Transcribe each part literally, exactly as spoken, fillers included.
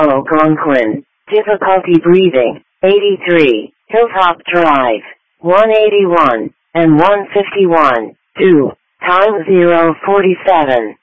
Algonquin. Difficulty breathing. eighty-three. Hilltop Drive. one eighty-one and one fifty-one. two. Time zero forty-seven.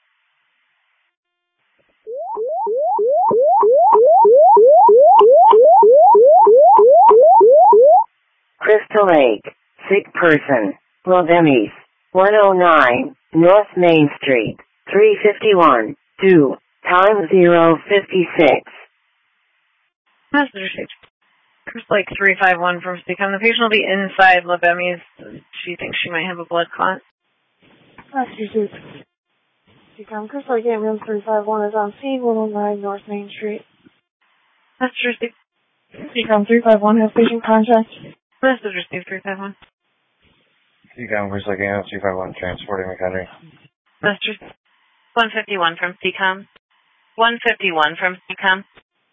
Crystal Lake. Sick person. Lovemis. one oh nine. North Main Street. three fifty-one. two. Time zero fifty-six. Message received. Crystal Lake three five one from Seacom. The patient will be inside Lovemis. She thinks she might have a blood clot. Message received. Seacom. Crystal Lake ambulance three five one is on scene, one oh nine North Main Street. Message received. Seacom three five one has patient contact. Message received three five one. Seacom, Crystal Lake ambulance three five one transporting McHenry. Message received. one fifty-one from Seacom. one fifty-one from Seacom.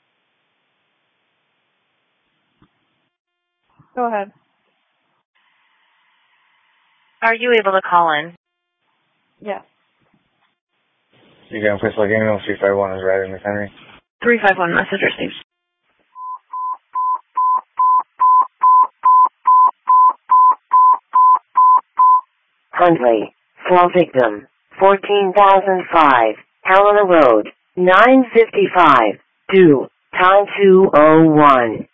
Go ahead. Are you able to call in? Yes. Seacom, Crystal Lake ambulance three five one is arriving McHenry. three five one, message received. Huntley. Fall victim. fourteen thousand five. Helena Road. nine fifty-five. two. Time two oh one.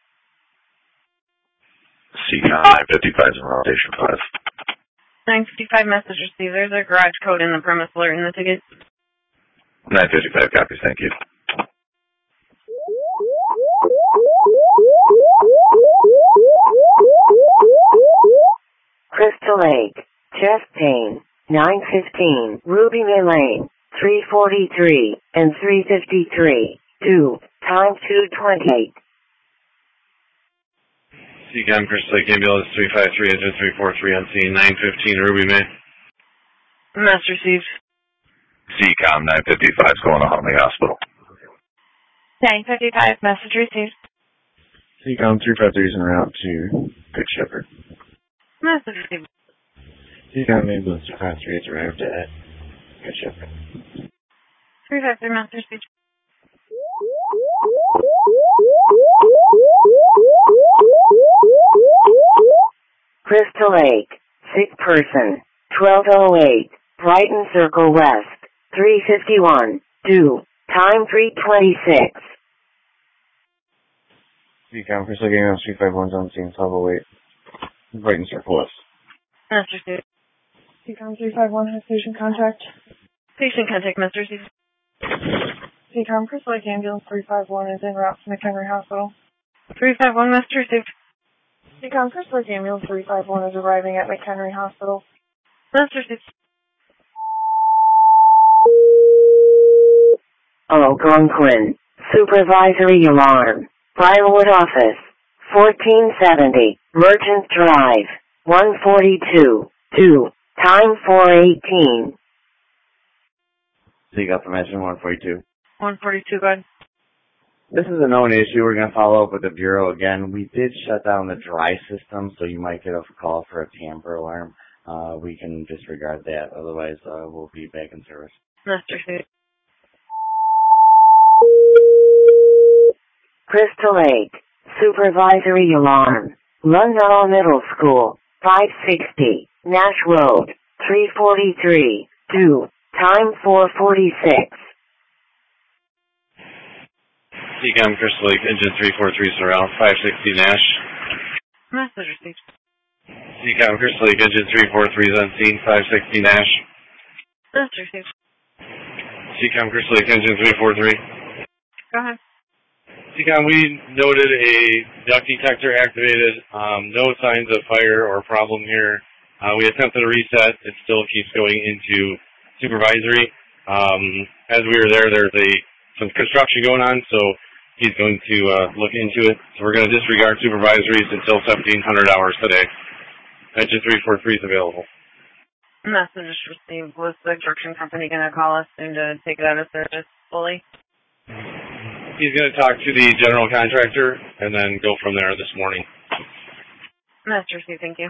Seacom nine fifty-five is on station five. nine fifty-five, message received. There's a garage code in the premise alert in the ticket. nine fifty-five copies, thank you. Crystal Lake. Chest pain. nine fifteen. Ruby May Lane. three forty-three and three fifty-three. two. Time two twenty-eight. Seacom, Crystal Lake ambulance three five three, engine three four three on scene, nine fifteen, Ruby May. Message received. Seacom nine fifty-five is going to Huntley Hospital. nine fifty-five, message received. Seacom three five three is en route to Good Shepherd. Message received. Seacom ambulance three five three has arrived at Good Shepherd. three five three, message received. Crystal Lake. Sick person. twelve oh eight. Brighton Circle West. three fifty-one. two. Time three twenty-six. Seacom, Crystal Lake ambulance three five one is on scene, twelve oh eight. Brighton Circle West. Message received. Seacom three five one has patient contact. Patient contact, message received. Seacom, Crystal Lake ambulance three five one is en route to McHenry Hospital. three five one, message received. Seacom, Crystal Lake ambulance three five one is arriving at McHenry Hospital. Message received. Algonquin. Supervisory alarm. Briarwood office. fourteen seventy. Merchant Drive. one forty-two. two. Time four eighteen. Seacom from engine one forty-two. one forty-two, go ahead. This is a known issue. We're going to follow up with the Bureau again. We did shut down the dry system, so you might get a call for a tamper alarm. Uh, we can disregard that. Otherwise, uh, we'll be back in service. Message received. Crystal Lake. Supervisory alarm. Lundall Middle School. five sixty. Nash Road. three forty-three. two. Time four forty-six. Seacom, Crystal Lake, engine three four three, surround, five sixty Nash. Message received. Seacom, Crystal Lake, engine three four three is on scene, five sixty Nash. Message received. Seacom, Crystal Lake, engine three four three. Go ahead. Seacom, we noted a duct detector activated, um, no signs of fire or problem here. Uh, we attempted a reset. It still keeps going into supervisory. Um, as we were there, there's a some construction going on, so he's going to uh, look into it. So we're going to disregard supervisories until seventeen hundred hours today. Engine three four three is available. Message received. Was the construction company going to call us soon to take it out of service fully? He's going to talk to the general contractor and then go from there this morning. Message received, thank you.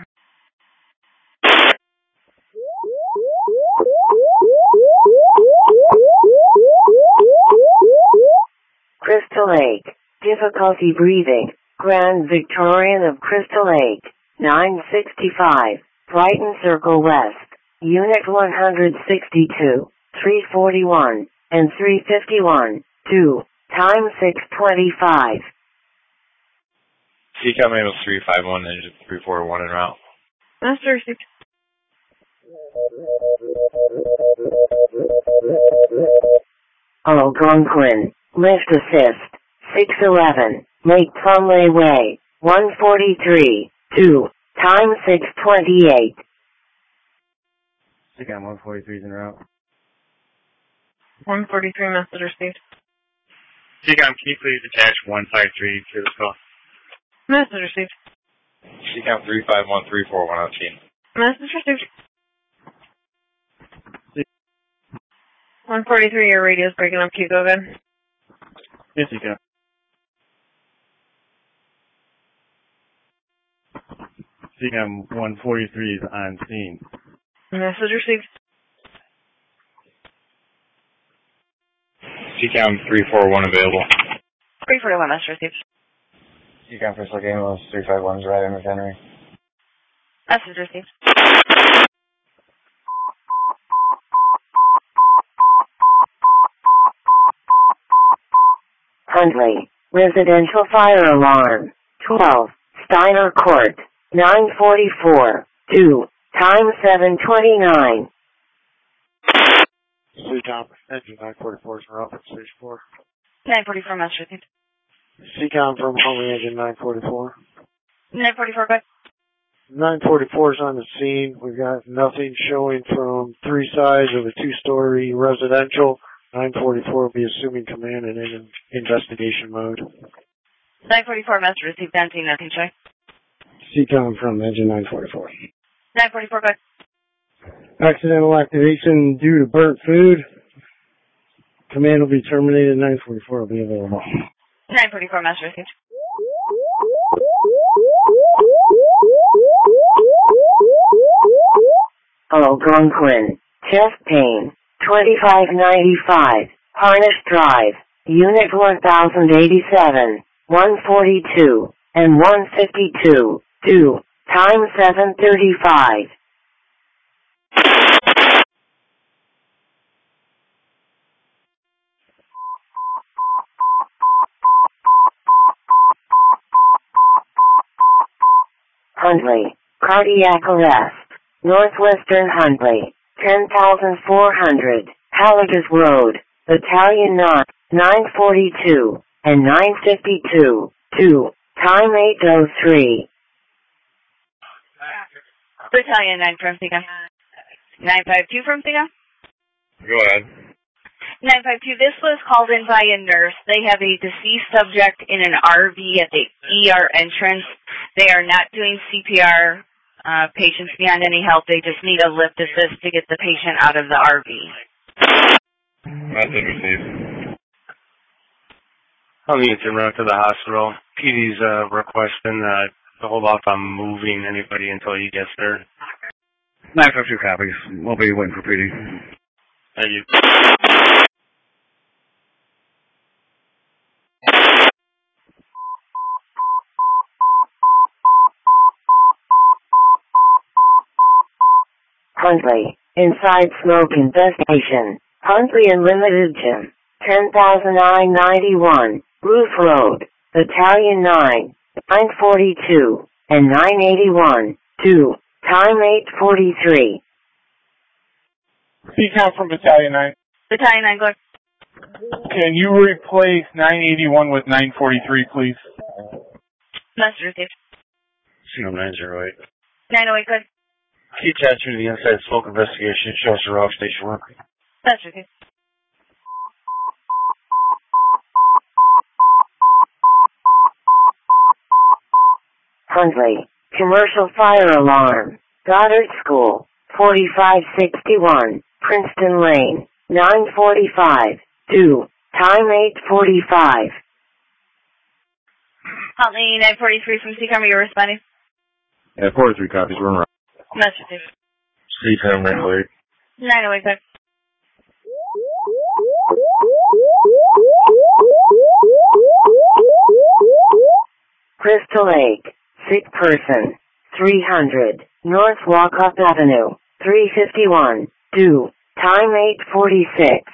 Crystal Crystal Lake. Difficulty breathing. Grand Victorian of Crystal Lake. nine sixty-five. Brighton Circle West. Unit one sixty-two. three forty-one. And three fifty-one. two. Time six twenty-five. C COM Amos three five one, engine three four one en route. Master received. Algonquin. Lift assist. six eleven. Make Plumley Way. one forty-three. two. Time six twenty-eight. C COM one forty-three is en route. one forty-three, message received. C COM, can you please attach one five three to this call? Message received. C COM three five one three four one on scene. Message received. one forty-three, your radio's breaking up. Can you go again? Yes, C COM. C COM one forty-three is on scene. Message received. C COM three four one available. three forty-one, message received. C COM First Lake Amos three five one is right in McHenry. Message received. Huntley. Residential fire alarm. twelve. Steiner Court. nine forty-four. two. Time seven twenty-nine. C COM, engine nine forty-four is en route from stage four. nine forty-four, message received. C COM from Homey, engine nine forty-four. nine forty-four, go ahead. nine forty-four is on the scene. We've got nothing showing from three sides of a two-story residential. nine forty-four will be assuming command and in investigation mode. nine forty-four, message received. Benzie, nothing, check. C COM from engine nine forty-four. nine forty-four, go ahead. Accidental activation due to burnt food. Command will be terminated. nine forty-four will be available. nine forty-four, message received. Algonquin. Chest pain. twenty-five ninety-five. Harness Drive. Unit one thousand eighty-seven. one forty-two. And one fifty-two. two. Time seven thirty-five. Huntley. Cardiac arrest. Northwestern Huntley. ten thousand four hundred. Halligas Road. Battalion nine. nine forty-two. And nine fifty-two. two. Time eight oh three. Battalion nine from C COM. nine five two from C COM. Go ahead. nine five two, this was called in by a nurse. They have a deceased subject in an R V at the E R entrance. They are not doing C P R. Uh, patients beyond any help. They just need a lift assist to get the patient out of the R V. Message received. I'll need to run to the hospital. P D's uh, requesting uh, to hold off on moving anybody until he gets there. nine five two copies. We'll be waiting for P D. Thank you. Huntley. Inside smoke investigation. Huntley Unlimited Gym. ten thousand nine ninety-one. Roof Road. Battalion nine. nine forty-two. And nine eighty-one. two. Time eight forty-three. C COM from Battalion nine. Battalion nine, go ahead. Can you replace nine eighty-one with nine forty-three, please? Message received. C COM nine oh eight. nine oh eight, go ahead. Key attention to the inside smoke investigation. Shows her off station one. Message received. Huntley. Commercial fire alarm. Goddard School. forty-five sixty-one. Princeton Lane. nine forty-five. two. Time eight forty-five. Huntley nine forty-three from C COM, are you responding? Yeah, forty-three copies. We're in route. Message received. C COM nine oh eight. nine oh eight, go ahead. Crystal Lake, sick person, three hundred, North Walkup Avenue, three fifty-one, due, time eight forty-six.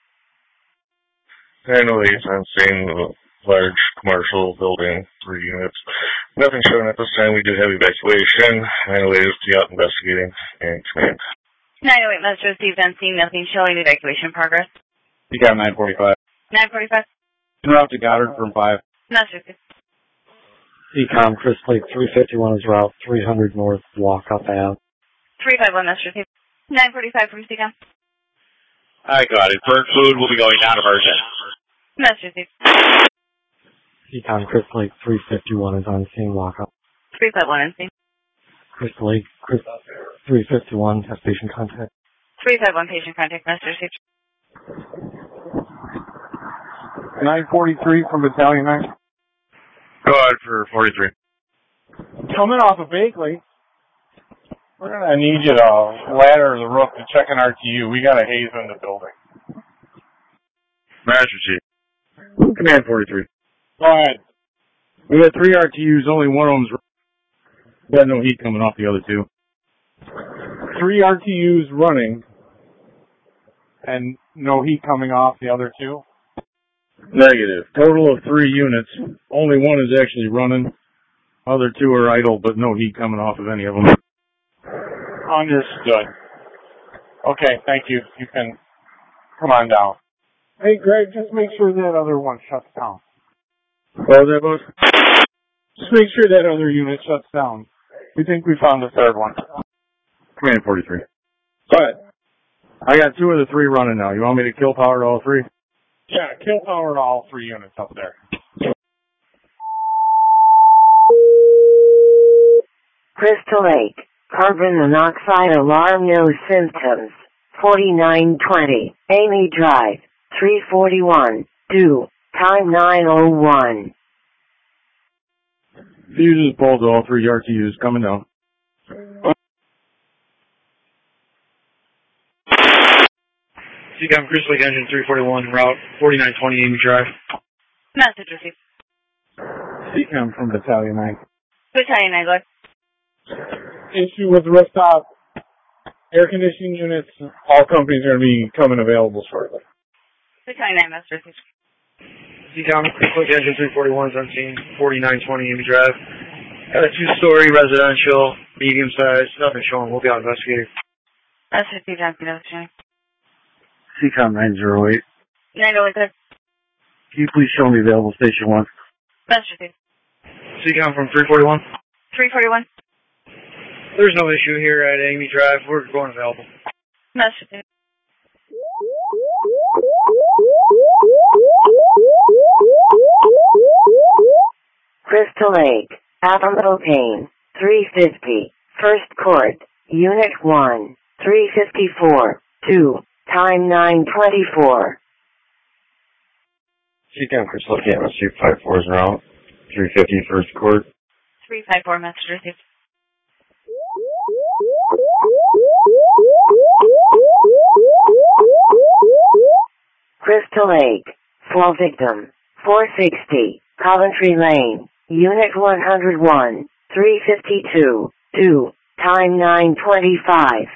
Annually, I'm seeing a large commercial building, three units. Nothing showing at this time. We do have evacuation. Annually is out investigating and command. nine oh eight, message received on scene, nothing showing, evacuation progress. You got nine forty-five. nine forty-five. En route to Goddard from five. Message received. Ecom Crystal Lake three fifty-one is route three hundred North Walkup Ave. three five one, message received. nine forty-five from C COM. I got it. Burnt food will be going non-emergent. Message received. Ecom Crystal Lake three fifty-one is on scene walkup. three five one on scene. Crystal Lake three fifty-one has patient contact. three five one patient contact, message received. nine forty-three from Battalion nine. Go ahead for forty-three. Coming off of Bakeley, we're going to need you to ladder the roof to check an R T U. We got a haze in the building. Master Chief. Command forty-three. Go ahead. We got three R T Us, only one of them's got no heat coming off the other two. Three R T Us running and no heat coming off the other two? Negative. Total of three units. Only one is actually running. Other two are idle, but no heat coming off of any of them. Understood. Okay, thank you. You can come on down. Hey, Greg, just make sure that other one shuts down. What was that, boss? Just make sure that other unit shuts down. We think we found the third one. Command forty-three. Go ahead. I got two of the three running now. You want me to kill power to all three? Yeah, kill power to all three units up there. Crystal Lake, carbon monoxide alarm, no symptoms. forty-nine twenty, Amy Drive, three forty-one, due, time nine oh one. Fuses pulled to all three R T Us coming down. C COM Crystal Lake engine three forty-one, route forty-nine twenty, Amy Drive. Message received. C COM from Battalion nine. Battalion nine, go ahead. Issue with rooftop air conditioning units. All companies are going to be coming available shortly. Battalion nine, message received. C COM Crystal Lake engine three forty-one is on scene, forty-nine twenty, Amy Drive. Got a two-story residential, medium size, nothing showing. We'll be out investigating. Message received, John Peterson. C COM nine oh eight. nine oh eight, good. Can you please show me available station one? Message received. C COM from three forty-one. three forty-one. There's no issue here at Amy Drive. We're going available. Message received. Crystal Lake, Alamo Payne, three fifty, First Court, Unit one, three fifty-four, two, time nine twenty-four. C COM Crystal Lake, Atlas three five four is route, three fifty, First Court. three five four, message received. Crystal Lake, fall victim, four sixty, Coventry Lane, Unit one oh one, three fifty-two, two, time nine twenty-five.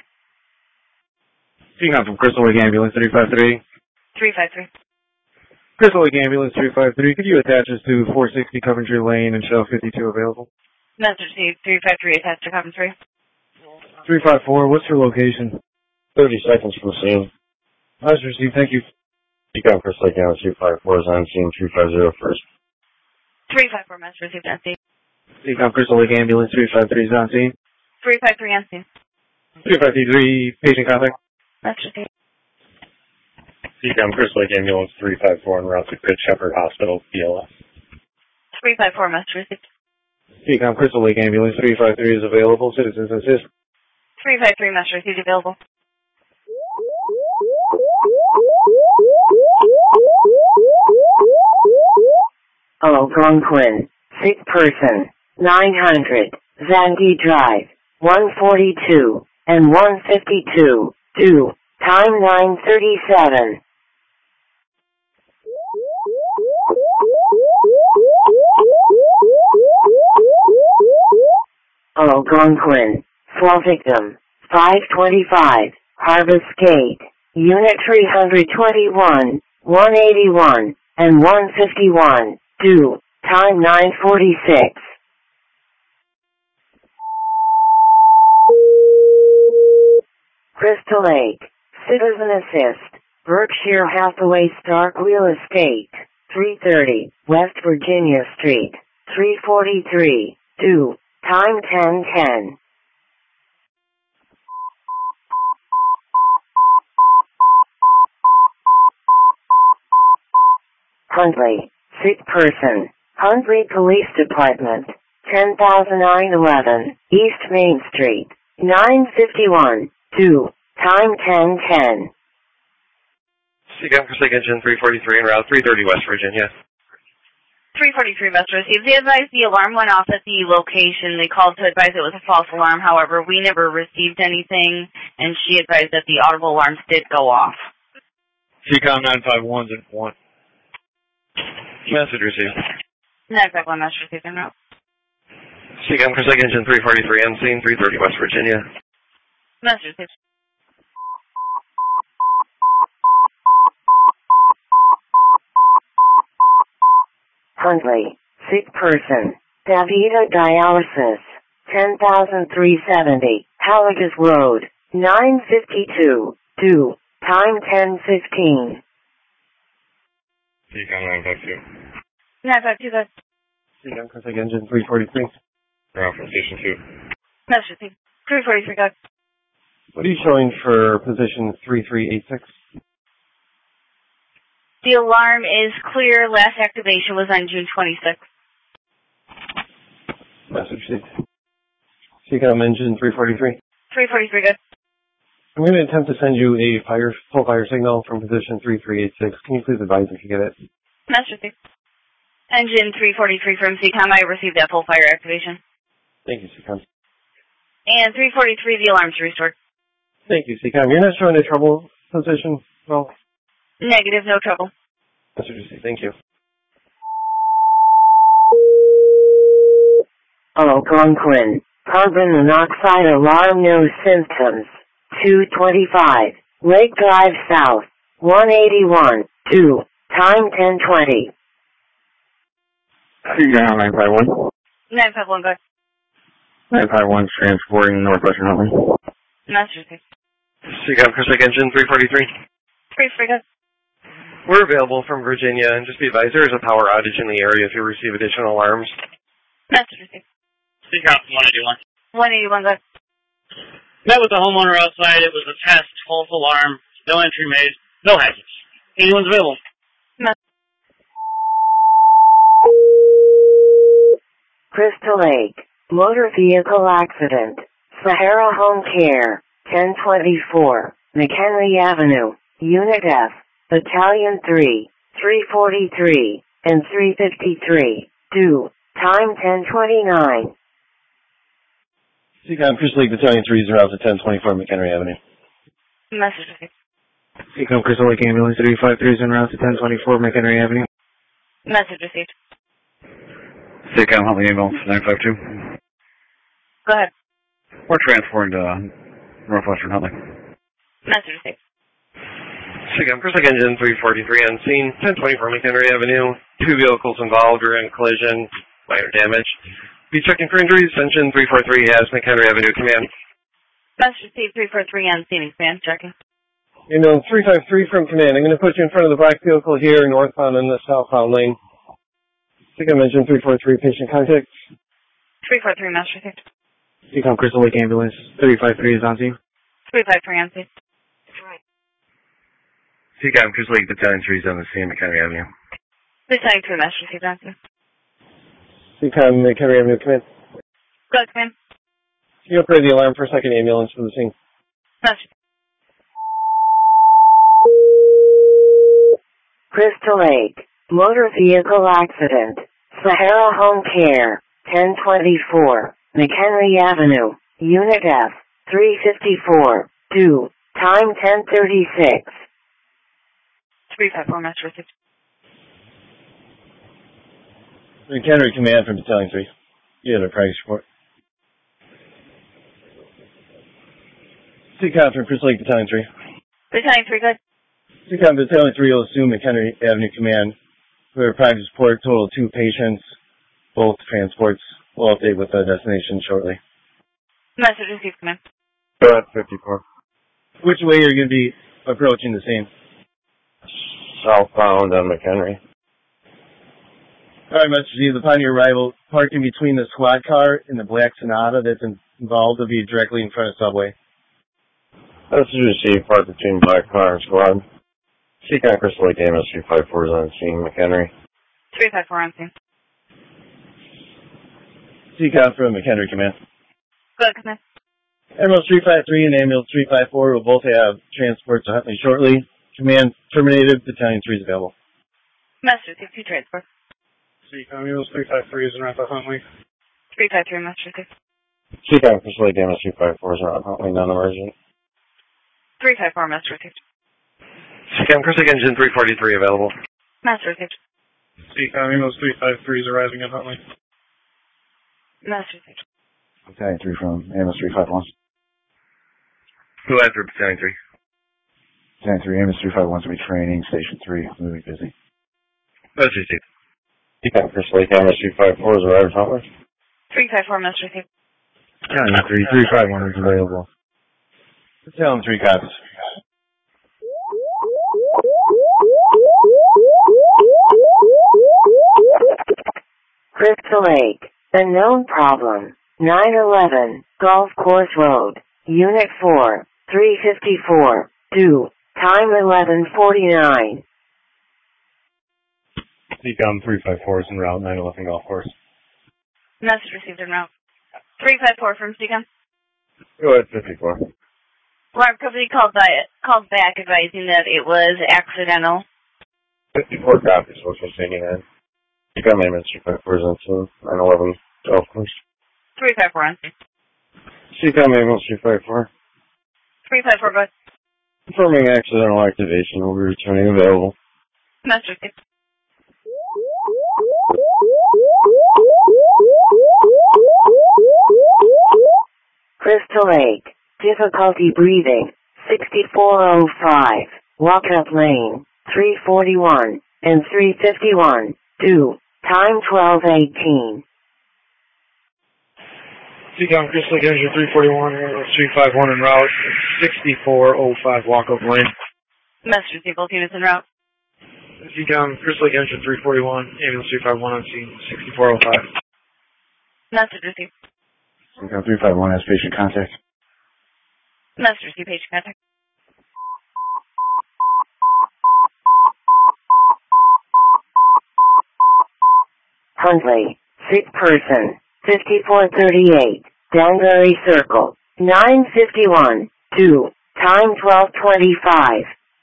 C COM from Crystal Lake Ambulance three five three. three five three. Crystal Lake Ambulance three five three. Could you attach us to four sixty Coventry Lane and show fifty-two available? Message received. three five three, attached to Coventry. three five four, what's your location? thirty seconds from the scene. That's received, thank you. C COM Crystal Lake Ambulance three five four is on scene, three five zero first. three five four, message received on scene. C COM Crystal Lake Ambulance three five three is on scene. three five three on scene. three five three, patient contact. Message received. C COM Crystal Lake Ambulance three five four en route to Good Shepherd Hospital, B L S. three five four, message received. C COM Crystal Lake Ambulance three five three is available. Citizens assist. three five three, message received, available. Algonquin, sick person, nine hundred, Zangi Drive, one forty-two, and one fifty-two, due, time nine thirty-seven. Algonquin. Fall victim. five twenty-five. Harvest Gate. Unit three twenty-one, one eighty-one, and one fifty-one. Due. Time nine forty-six. Crystal Lake. Citizen Assist. Berkshire Hathaway Stark Real Estate. three thirty. West Virginia Street. three forty-three. Due. Time ten ten. Huntley. Sick person. Huntley Police Department. ten thousand nine eleven. East Main Street. nine fifty-one. Due. Time ten ten. Seacom Crystal Engine three forty-three en route three thirty West Virginia. three forty-three West received. They advised the alarm went off at the location. They called to advise it was a false alarm. However, we never received anything, and she advised that the audible alarms did go off. Seacom nine five one's in one. Message received. nine five one message received en route. Seacom Crystal Engine three forty-three on scene three thirty West Virginia. Message received. Huntley. Sick person. Davida Dialysis. ten thousand three seventy. Halligus Road. nine fifty-two. Due. Time ten fifteen. Seacom nine five two. nine five two, guys. Seacom Crystal Engine three forty-three. Ground from Station two. Message received. three forty-three, guys. What are you showing for position three three eight six? The alarm is clear. Last activation was on June twenty-sixth. Message received. Seacom Engine three forty-three. three forty-three, guys. I'm going to attempt to send you a fire full fire signal from position three three eight six. Can you please advise if you get it? Message received. Engine three forty-three from Seacom. I received that full fire activation. Thank you, Seacom. And three forty-three, the alarm's restored. Thank you, Seacom. You're not showing a trouble position? Well, negative, no trouble. Message received. Thank you. Algonquin. Carbon monoxide alarm, no symptoms. two twenty-five. Lake Drive South. one eighty-one. Due. Time ten twenty. Seacom nine five one. nine five one, go ahead. nine five one transporting Northwestern Huntley. Message received. Seacom Crystal Engine three forty-three. three forty, guys. We're available from Virginia, and just be advised there is a power outage in the area if you receive additional alarms. Message received. Seacom one eighty-one. one eighty-one, guys. Met with the homeowner outside. It was a test, false alarm, no entry made, no hazards. Anyone's available. Crystal Lake. Motor vehicle accident. Sahara Home Care. ten twenty-four. McHenry Avenue. Unit F. Battalion three. three forty-three. And three fifty-three. Due. Time ten twenty-nine. Seacom Crystal Lake Battalion three is around to ten twenty-four McHenry Avenue. Message received. Seacom Crystal Lake Ambulance three five three is en route to ten twenty-four McHenry Avenue. Message received. Seacom Huntley Ambulance nine five two. Go ahead. We're transporting to Northwestern Huntley. Message received. Seacom Crystal Engine three forty-three on scene, ten twenty-four McHenry Avenue. Two vehicles involved are in collision, minor damage. Be checking for injuries. Engine three forty-three has McHenry Avenue command. Message received. three four three on scene. Expand. Checking. Ambulance three five three from command. I'm going to put you in front of the black vehicle here, northbound in the southbound lane. Seacom Engine three forty-three, patient contact. three four three, message received. Seacom Crystal Lake Ambulance three five three is on scene. three five three on scene. Seacom Crystal Lake Battalion three is on the scene, McHenry Avenue. Battalion three, message received on scene. Seacom McHenry Avenue command. Go ahead, command. Can you operate the alarm for a second ambulance for the scene? Message. Crystal Lake. Motor vehicle accident. Sahara Home Care. ten twenty-four. McHenry Avenue. Unit F. three fifty-four. Due. Time ten thirty-six. three five four, message received. McHenry command from Battalion three. You have a price report. C-Com from Crystal Lake Battalion three. Battalion three, good. C-Com Battalion three will assume McHenry Avenue Command. We are private support, total of two patients, both transports. We'll update with the destination shortly. Message received, command. Go ahead, fifty-four. Which way are you going to be approaching the scene? Southbound on McHenry. All right, Mister Z, upon your arrival, parking between the squad car and the black Sonata that's involved will be directly in front of Subway. Message received, park between black car and squad. C-Com Crystal Lake A M S three five four is on scene, McHenry. three five four on scene. C-Com from McHenry Command. Good, command. Ambulance three five three and Ambulance three five four will both have transports to Huntley shortly. Command terminated. Battalion three is available. Master received, two transports. C-Com Ambulance three five three is en route to Huntley. three five three, Master received. C-Com Crystal Lake A M S three five four is around Huntley, non-emergent. three five four, Master received. C-Com Crystal Lake Engine three forty-three available. Master received. C-Com Ambulance three five three is arriving at Huntley. Master received. Battalion three from A M S three five one. Go ahead for Battalion three. Battalion three, A M S three five one to be training, Station three, moving busy. Message received. C-Com Crystal Lake A M S three five four is arrived at Huntley. three five four, Master received. Battalion three, three five one is available. Battalion three copies. Crystal Lake, unknown problem, nine eleven, Golf Course Road, Unit four, three fifty-four, two, time eleven forty-nine. C-Com three five four is en route, nine eleven Golf Course. Message received en route. three five four from C-Com. Go ahead, fifty-four. Alarm company called, by, called back advising that it was accidental. fifty-four copies, what's what's taking in? C-Com A M S three five four is on scene, nine eleven Golf Course. three five four on scene. C-Com A M S three five four. three five four, good. Confirming accidental activation, will be returning available. Message received. Crystal Lake, difficulty breathing, sixty-four oh five, walk-up lane, three forty-one, and three fifty-one, two, time twelve eighteen. C-Com Crystal Lake Engine three forty-one, three five one en route, sixty-four oh five walk-up lane. Message received, both units en route. C-Com Crystal Lake Engine three forty-one, Ambulance three five one on scene, sixty-four oh five. Message received. C-Com three five one has patient contact. Message received, patient contact. Huntley, sick person, fifty-four thirty-eight, Danbury Circle, nine fifty-one, two, time twelve twenty-five.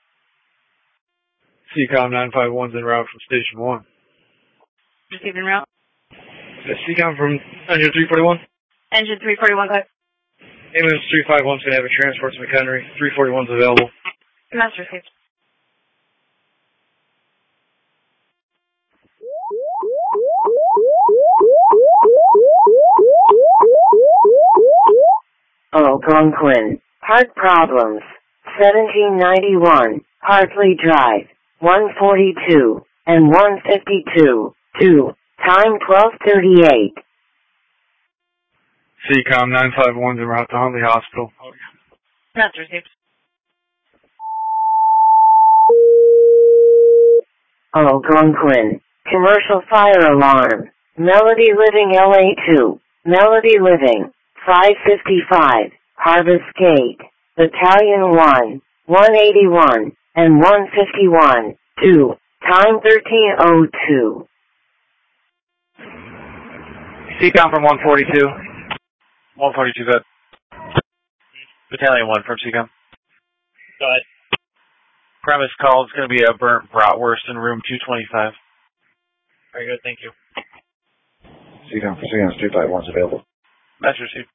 C-Com nine five one's en route from Station one. Received en route. C-Com from Engine three forty-one. Engine three forty-one, good. Ambulance three five one's going to have a transport to McHenry. three forty-one's available. Message received. Algonquin, heart problems, seventeen ninety-one, Hartley Drive, one forty-two, and one fifty-two, two, time twelve thirty-eight. C-Com nine five one's en route to Huntley Hospital. Message received. Algonquin, commercial fire alarm, Melody Living L A two, Melody Living, five fifty-five, Harvest Gate, Battalion one, one eighty-one, and one fifty-one, two, time thirteen oh two. C-Com from one forty-two. one forty-two, good. Battalion one from C-Com. Go ahead. Premise call is going to be a burnt bratwurst in room two twenty-five. Very good, thank you. C-Com for C-Com three five one is available. That's received.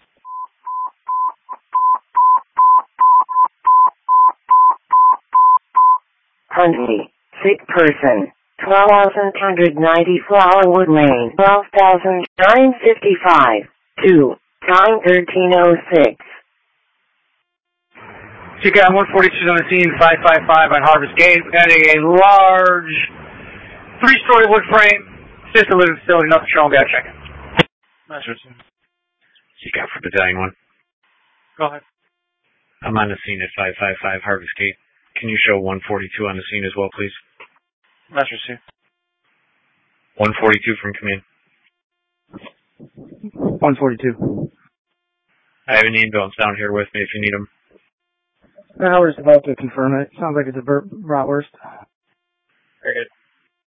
Huntley, sick person, twelve thousand one hundred ninety Flowerwood Lane, twelve thousand nine fifty-five, two, time thirteen oh six. C CAM one forty-two on the scene, five five five on Harvest Gate. We're getting a large three-story wood frame, assisted living facility, nothing showing, got check-in. Master two. C CAM for Battalion one. Go ahead. I'm on the scene at five five five Harvest Gate. Can you show one forty-two on the scene as well, please? Master two. one forty-two from command. one forty-two. I have an ambulance down here with me if you need them. Howard's about to confirm it. Sounds like it's a bur- bratwurst. Very good.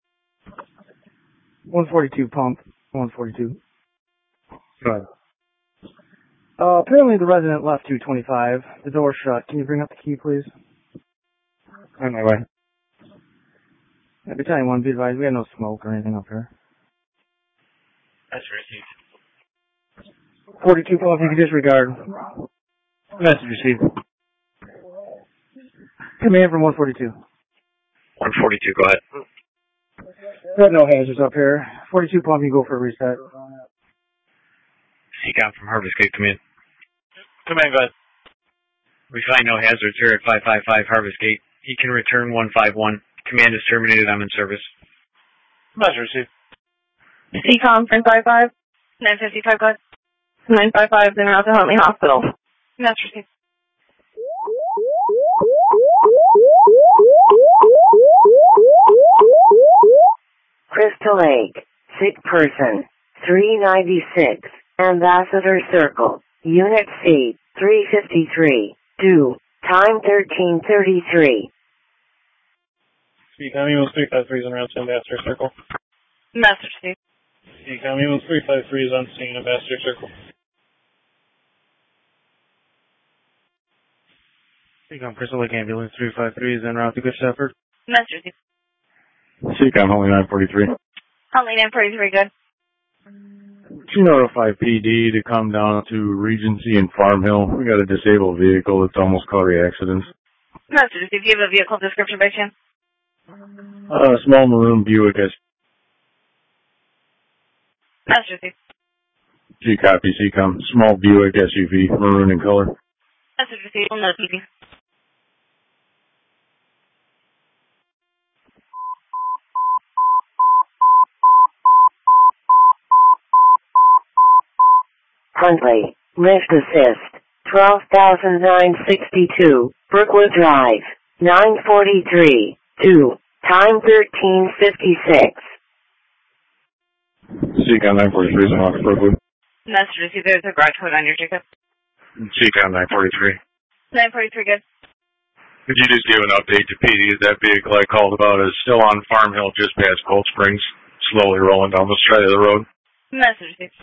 one forty-two pump. one forty-two. Go ahead. Uh, apparently the resident left two twenty-five. The door's shut. Can you bring up the key, please? On my way. Yeah, Battalion one, be advised, we have no smoke or anything up here. That's received. forty-two pump, you can disregard. Message received. Command from one forty-two. one forty-two, go ahead. We have no hazards up here. forty-two pump, you go for a reset. C CAM from Harvest Gate, command. Command, go ahead. We find no hazards here at five five five Harvest Gate. He can return one five one. Command is terminated. I'm in service. Master received. C COM from five five. nine fifty-five, go ahead. nine five five, then out to Huntley Hospital. Master received. Crystal Lake, sick person, three ninety-six, Ambassador Circle, Unit C, three fifty-three, due, time thirteen thirty-three. C CAM Eagles three five three is on route to Ambassador Circle. Master received. C CAM Eagles three five three is on scene, Ambassador Circle. C CAM Crystal Lake Ambulance three five three is en route to Good Shepherd. Master received. C CAM Huntley nine forty-three. Huntley nine forty-three, good. She notified P D to come down to Regency and Farm Hill. We got a disabled vehicle that's almost caused accidents. Master received. Do you have a vehicle description by chance? Uh, a small maroon Buick S. Master received. G copy, C CAM. Small Buick S U V, maroon in color. Master received. No T V. Huntley, lift assist, twelve thousand nine sixty-two, Brookwood Drive, nine forty-three, two, time thirteen fifty-six. C CAM nine forty-three is on Brookwood. Master received. There's a garage code on your ticket. C CAM nine forty-three. nine forty-three, good. Could you just give an update to P D? That vehicle I called about is still on Farm Hill just past Cold Springs, slowly rolling down the side of the road. Master received.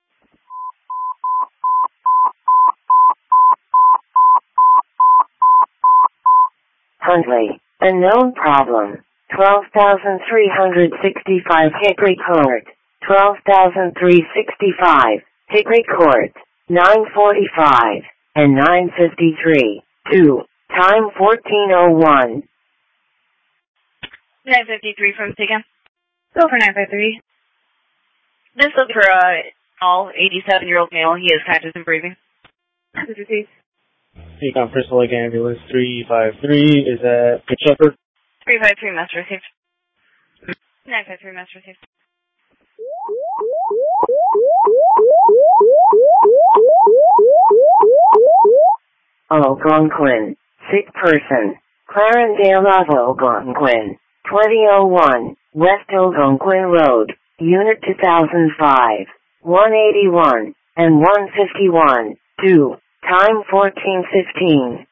Huntley, unknown problem, twelve thousand three hundred sixty-five Hickory Court, twelve thousand three hundred sixty-five, Hickory Court, nine forty-five, and nine fifty-three, two, time fourteen oh one. nine fifty-three from C CAM. Go for nine fifty-three. This is for a all eighty-seven-year-old male. He is conscious and breathing. Disease. C CAM Crystal Lake Ambulance three five three is at Good Shepherd. three five three, Master received. nine five three, Master received. Algonquin, sick person, Clarendale of Algonquin, twenty oh one, West Algonquin Road, Unit two thousand five, one eighty-one, and one fifty-one, two, time fourteen fifteen.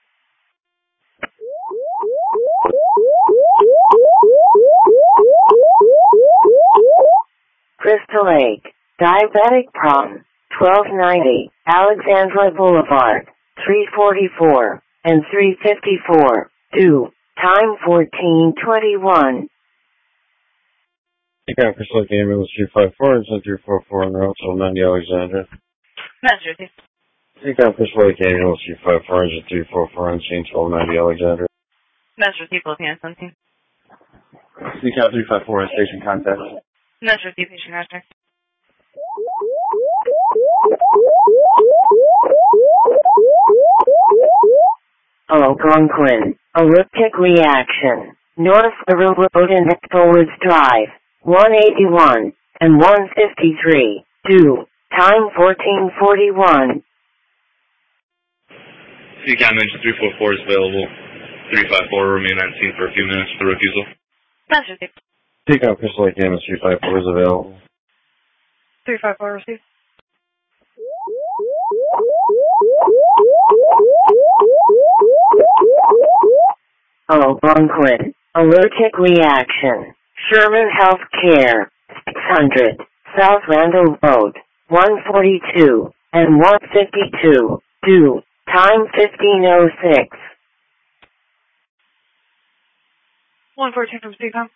Crystal Lake, diabetic problem, twelve ninety, Alexandra Boulevard, three forty-four, and three fifty-four, two, time fourteen twenty-one. C CAM Crystal Lake Ambulance three five four and three four four on route to ninety Alexandra. Master received. C CAM Crystal Lake Ambulance three five four and three four four on scene twelve ninety Alexandra. Master received, both hands on scene. C CAM three five four is station contact. Master received, patient contact. Algonquin, elliptic reaction, North River Road and Forwards Drive, one eighty-one and one fifty-three, due, time fourteen forty-one. C CAM engine three four four is available. three five four remain on scene for a few minutes for refusal. Master Chief. C CAM Crystal Lake Amos three five four is available. three five four received. Algonquin, allergic reaction, Sherman Health Care, six hundred, South Randall Road, one forty-two and one fifty-two, due, time fifteen oh six. one fourteen from C CAM.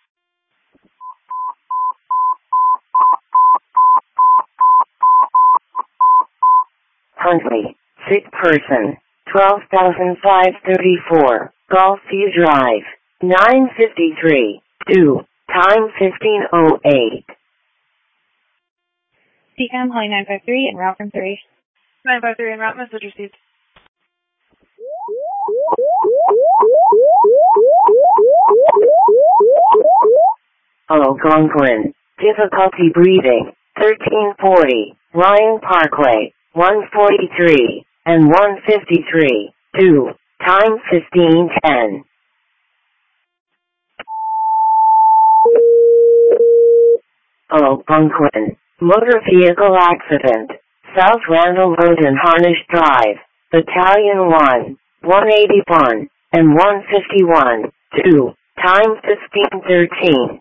Huntley, sick person, twelve thousand five thirty-four, Gulfview Drive, nine fifty-three, due, time fifteen oh eight. C CAM, Holly nine five three and route from three. nine five three and route message received. Algonquin, difficulty breathing, thirteen forty, Ryan Parkway, one forty-three and one fifty-three, due, time fifteen ten. Algonquin, motor vehicle accident, South Randall Road and Harnish Drive, Battalion one, one eighty-one and one fifty-one, due, time fifteen thirteen.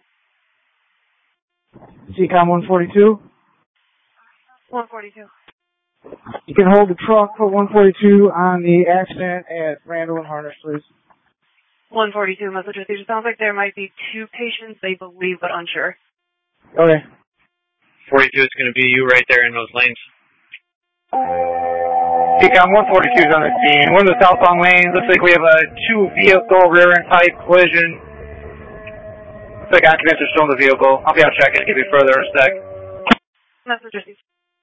C CAM one forty-two. one forty-two. You can hold the truck for one forty-two on the accident at Randall and Harnish, please. one forty-two message received. It sounds like there might be two patients they believe but unsure. Okay. forty-two is going to be you right there in those lanes. C CAM one forty-two is on the scene. We're in the southbound lane. Looks like we have a two vehicle rear end pipe collision. Looks like occupants are still in the vehicle. I'll be out checking and give you further in a sec. Message received.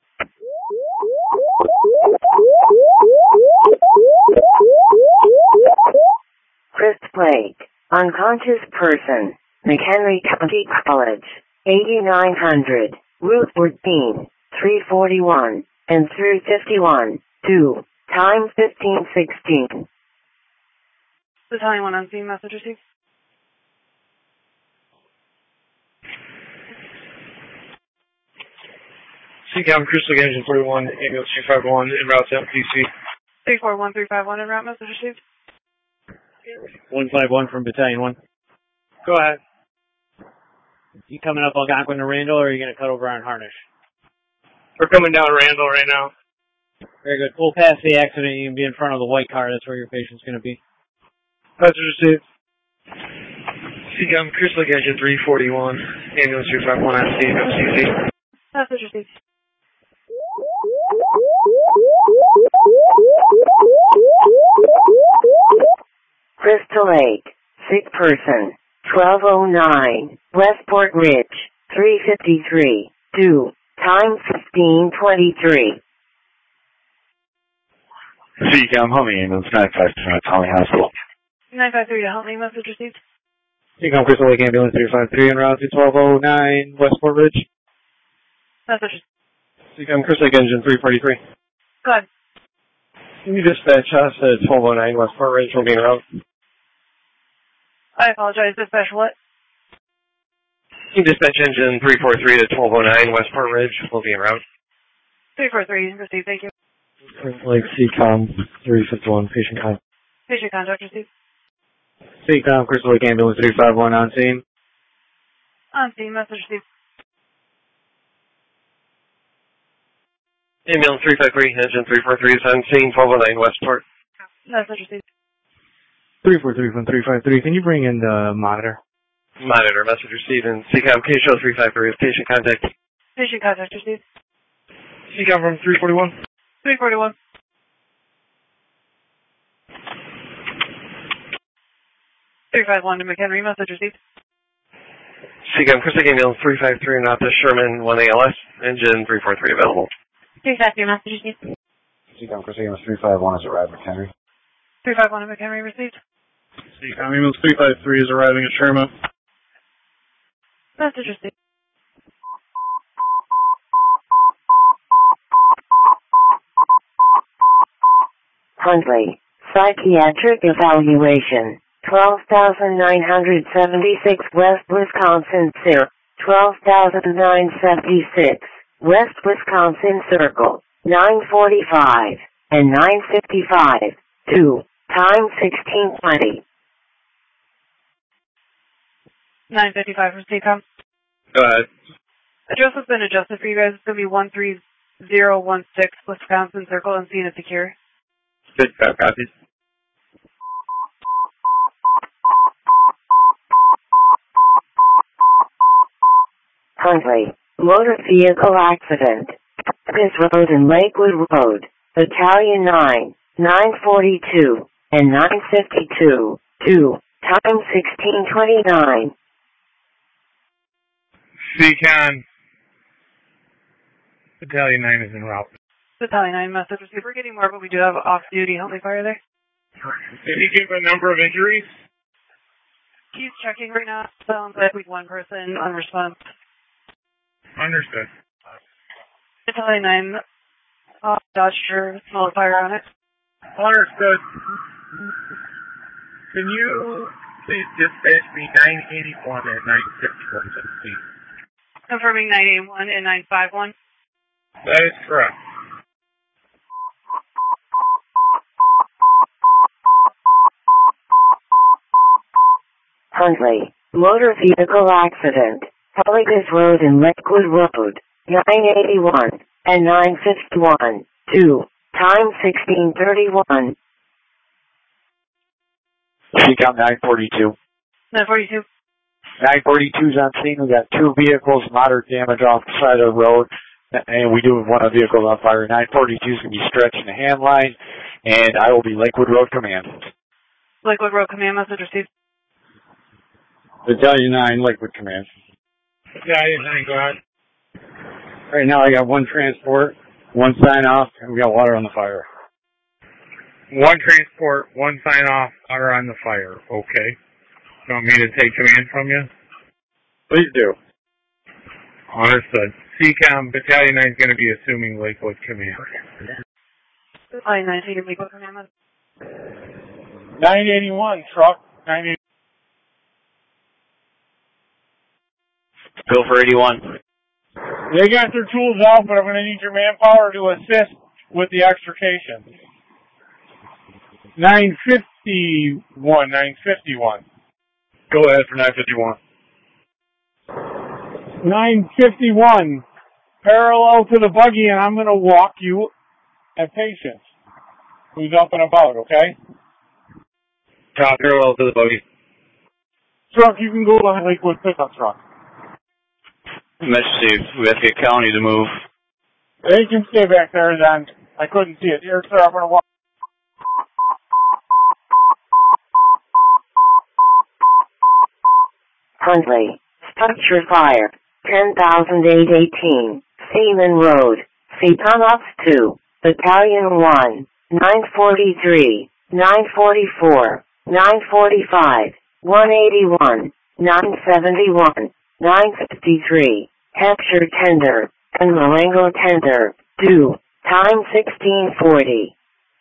Chris Blake, unconscious person, McHenry County College, eighty-nine hundred, Route fourteen, three forty-one, and three fifty-one, due, time fifteen sixteen. Battalion one on scene, message received. C CAM Crystal Lake Engine forty-one, ambulance two five one, en route to M P C. three four one three five one en route, message received. one five one from Battalion one. Go ahead. You coming up Algonquin to Randall, or are you going to cut over on Harnish? We're coming down Randall right now. Very good. Pull past the accident. You can be in front of the white car. That's where your patient's going to be. Message received. C CAM Crystal Lake Engine three forty-one, ambulance two five one on scene, M C C. Message received. Crystal Lake, sick person, twelve oh nine, Westport Ridge, three fifty-three, due, time fifteen twenty-three. C CAM Hummy, ambulance nine five three at Tommy Hospital. nine five three to help me, message received. C CAM Crystal Lake ambulance three five three en route to twelve oh nine Westport Ridge. Message. C CAM Crystal Lake Engine three forty-three. Go ahead. Can you dispatch us at twelve oh nine Westport Ridge? We'll be en route. I apologize. Dispatch what? Can you dispatch engine three forty-three to twelve oh nine Westport Ridge? We'll be en route. three four three received. Thank you. Crystal Lake C CAM three fifty-one, patient contact. Patient contact received. C CAM Crystal Lake ambulance three five one on scene. On scene, message received. Ambulance three five three, engine three four three is on scene, twelve oh nine Westport. Message received. three four three from three five three, can you bring in the monitor? Monitor, message received, and C CAM, can you show three five three as patient contact? Patient contact received. C CAM from three forty-one. three forty-one. three five one to McHenry, message received. C CAM, Crystal Lake ambulance three five three, not to Sherman one A L S, engine three four three available. three five three, message received. C CAM Crystal Lake three five one has arrived at McHenry. three five one in McHenry received. Seacom ambulance three five three is arriving at Sherma. Message received. Huntley, psychiatric evaluation, twelve thousand nine hundred seventy-six West Wisconsin Circle, twelve thousand nine hundred seventy-six West Wisconsin Circle, nine forty-five and nine fifty-five, two, time sixteen twenty. nine fifty-five for Seacom. Go ahead. Address has been adjusted for you guys. It's going to be one three zero one six Wisconsin Circle and seen as secure. Good, five copies. Huntley, motor vehicle accident. This road and Lakewood Road, Battalion nine, nine forty-two and nine fifty-two, two, time sixteen twenty-nine. Seacon, Battalion nine is en route. Battalion nine message received. We're getting more, but we do have off-duty Huntley fire there. Did he give a number of injuries? He's checking right now. Sounds like we've one person on response. Understood. Battalion nine, uh, Dodge sure, small fire on it. Understood. Can you please dispatch me nine eighty-one at nine fifty-one, please? Confirming nine eighty-one and nine fifty-one. That is correct. Huntley, motor vehicle accident, Heligas Road and Lakewood Road, nine eighty-one and nine fifty-one, two, time sixteen thirty-one. Seacom nine forty-two. nine forty-two. nine forty-two's on scene. We got two vehicles, moderate damage off the side of the road, and we do have one of the vehicles on fire. nine forty-two's going to be stretching the hand line, and I will be Lakewood Road Command. Lakewood Road Command message received. Battalion nine, Lakewood Command. Battalion nine, go ahead. Right now I got one transport, one sign off, and we got water on the fire. One transport, one sign off, water on the fire. Okay. You want me to take command from you? Please do. Understood. Seacom, Battalion nine is going to be assuming Lakewood Command. Battalion nine, taking Lakewood Command message. nine eighty-one, truck, nine eighty-one. Bill for eighty-one. They got their tools out, but I'm going to need your manpower to assist with the extrication. nine fifty-one, nine fifty-one. Go ahead for nine fifty-one. nine fifty-one, parallel to the buggy, and I'm going to walk you at patience. Who's up and about, okay? Top parallel to the buggy. Truck, you can go behind Lakewood pickup truck. Message received. We have to get County to move. They can stay back there then. I couldn't see it. Here, sir, I'm going to walk. Huntley, structure fire, ten thousand eight hundred eighteen, Seaman Road, Seacom Ops two, Battalion one, nine forty-three, nine forty-four, nine forty-five, one eighty-one, nine seventy-one, nine fifty-three, Hampshire Tender, and Marengo Tender, two, time sixteen forty.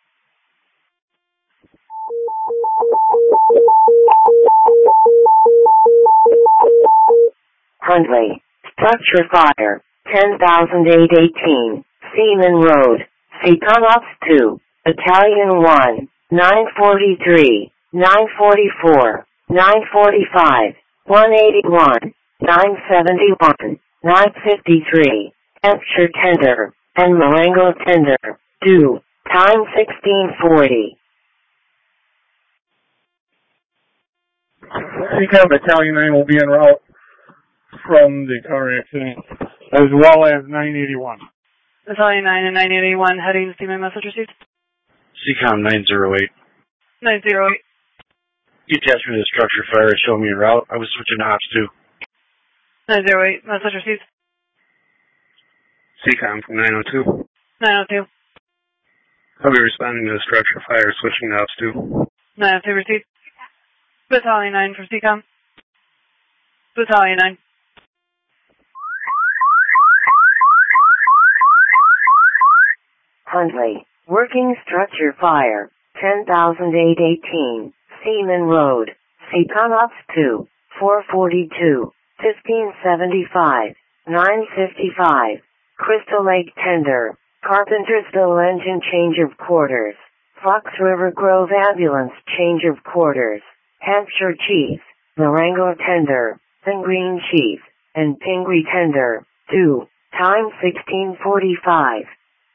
Huntley, structure fire, ten thousand eight hundred eighteen, Seaman Road, Seacom Ops two, Battalion one, nine forty-three, nine forty-four, nine forty-five, one eighty-one, nine seventy-one, nine fifty-three, Hampshire Tender, and Marengo Tender, two, time sixteen forty. Seacom Battalion nine will be en route from the car accident, as well as nine eighty-one. Battalion nine and nine eighty-one heading to see my message received. Seacom nine oh eight. nine oh eight. You attached me to the structure fire. Show me en route. I was switching to ops two. nine oh eight. Message received. Seacom from nine oh two. nine oh two. I'll be responding to the structure fire, switching to ops two. nine oh two received. Battalion nine for C COM. Battalion nine. Huntley, working structure fire, ten thousand eight eighteen, Seaman Road, C COM Ops two, four forty-two, fifteen seventy-five, nine fifty-five, Crystal Lake Tender, Carpentersville Engine change of quarters, Fox River Grove Ambulance change of quarters, Hampshire Chief, Marengo Tender, then Green Chief, and Pingree Tender, two, time sixteen forty-five.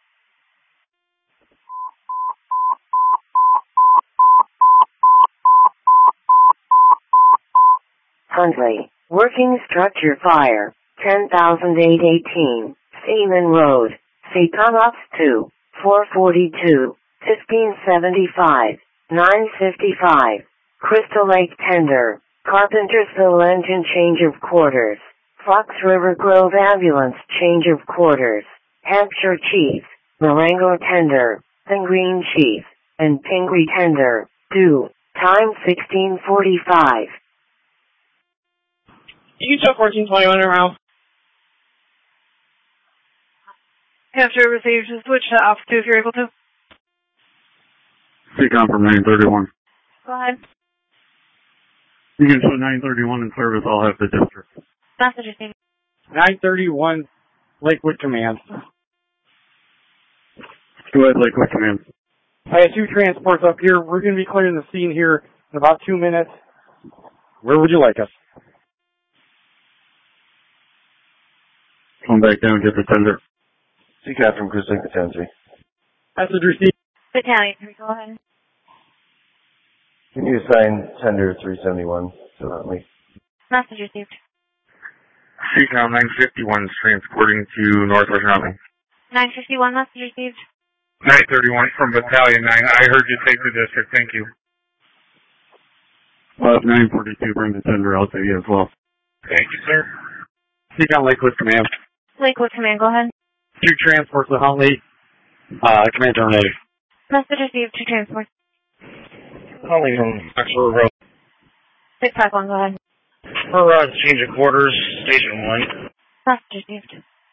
Huntley, working structure fire, ten thousand eight eighteen, Seaman Road, C COM Ops two, four forty-two, fifteen seventy-five, nine fifty-five, Crystal Lake Tender, Carpentersville Engine change of quarters, Fox River Grove Ambulance change of quarters, Hampshire Chief, Marengo Tender, then Green Chief, and Pingree Tender, two, time sixteen forty-five. You can check fourteen twenty-one around. Hampshire received. Switch to Ops two if you're able to. C COM from nine thirty-one. Go ahead. You can show nine thirty-one in service. I'll have the district. Message received. nine thirty-one, Lakewood Command. Go ahead, Lakewood Command. I have two transports up here. We're going to be clearing the scene here in about two minutes. Where would you like us? Come back down and get the tender. C COM from Crystal Lake Battalion three. Message received. Battalion three, go ahead. Can you assign tender three seventy-one to Huntley? Message received. C COM nine fifty-one is transporting to Northwest Huntley. nine fifty-one, message received. nine thirty-one from Battalion nine. I heard you take the district. Thank you. Well, nine forty-two, bring the tender out to you as well. Thank you, sir. C COM Lakewood Command. Lakewood Command, go ahead. Two transports to Huntley. Uh, command terminated. Message received, two transports. Huntley from Maxwell Road. six five one, go ahead. For uh, change of quarters, station one. Message received.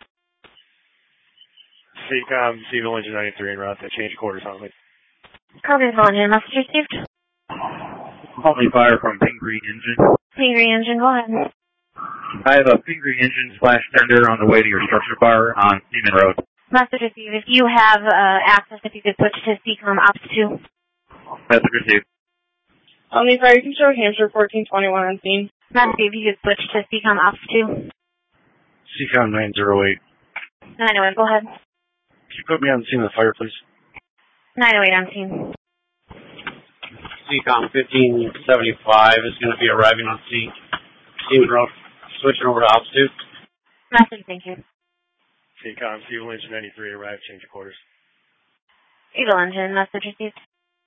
C COM, Civil Engine ninety-three en route to change quarters, Huntley. Carpentersville Engine, message received. Huntley fire from Pingree Engine. Pingree Engine, go ahead. I have a Pingree Engine slash tender on the way to your structure fire on Seaman Road. Message received. If you have uh, access, if you could switch to C COM Ops two. Message received. Omni Fire, you can show Hampshire fourteen twenty-one on scene. Message, if you could switch to C COM Ops two. C COM nine oh eight. nine oh eight, go ahead. Can you put me on the scene of the fire, please? nine oh eight on scene. C COM fifteen seventy-five is going to be arriving on scene. Seaman Road. Switching over to Ops two. Message, thank you. C COM, Civil Engine ninety-three, arrive, change of quarters. Eagle Engine, message received.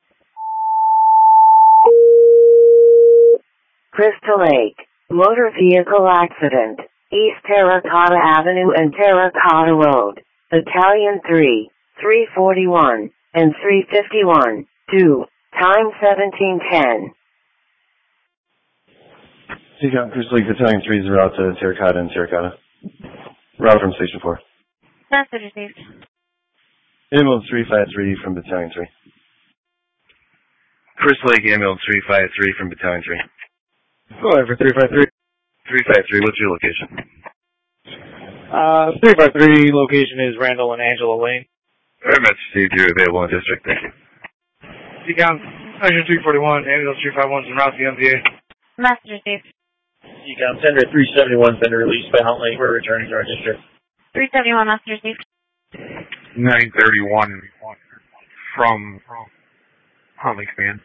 Crystal Lake, motor vehicle accident, East Terracotta Avenue and Terracotta Road, Battalion three, three forty-one, and three fifty-one, two, time seventeen ten. C COM, Crystal Lake Battalion three is route to Terracotta and Terracotta. Route from Station four. Message received. Ambulance three five three from Battalion three. Crystal Lake Ambulance three five three from Battalion three. Go ahead for three five three. three five three, what's your location? Uh, three five three location is Randall and Angela Lane. Very much received, you're available in district, thank you. C COM, Section three forty-one, ambulance three five one is en route to the M P A. Message received. C COM, tender three seventy-one, been released by Huntley. We're returning to our district. three seventy-one, message received. nine thirty-one from Huntley Command.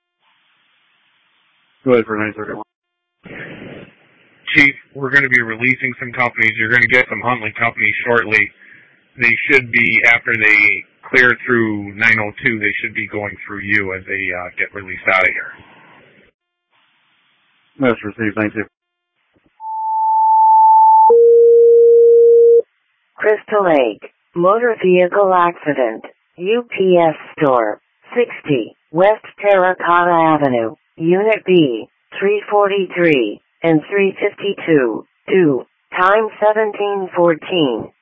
Go ahead for nine thirty-one. Chief, we're going to be releasing some companies. You're going to get some Huntley companies shortly. They should be, after they clear through nine oh two, they should be going through you as they uh, get released out of here. That's received, thank you. Crystal Lake, motor vehicle accident, U P S Store, sixty, West Terracotta Avenue, Unit B, three forty-three, and three fifty-two, due, time seventeen fourteen.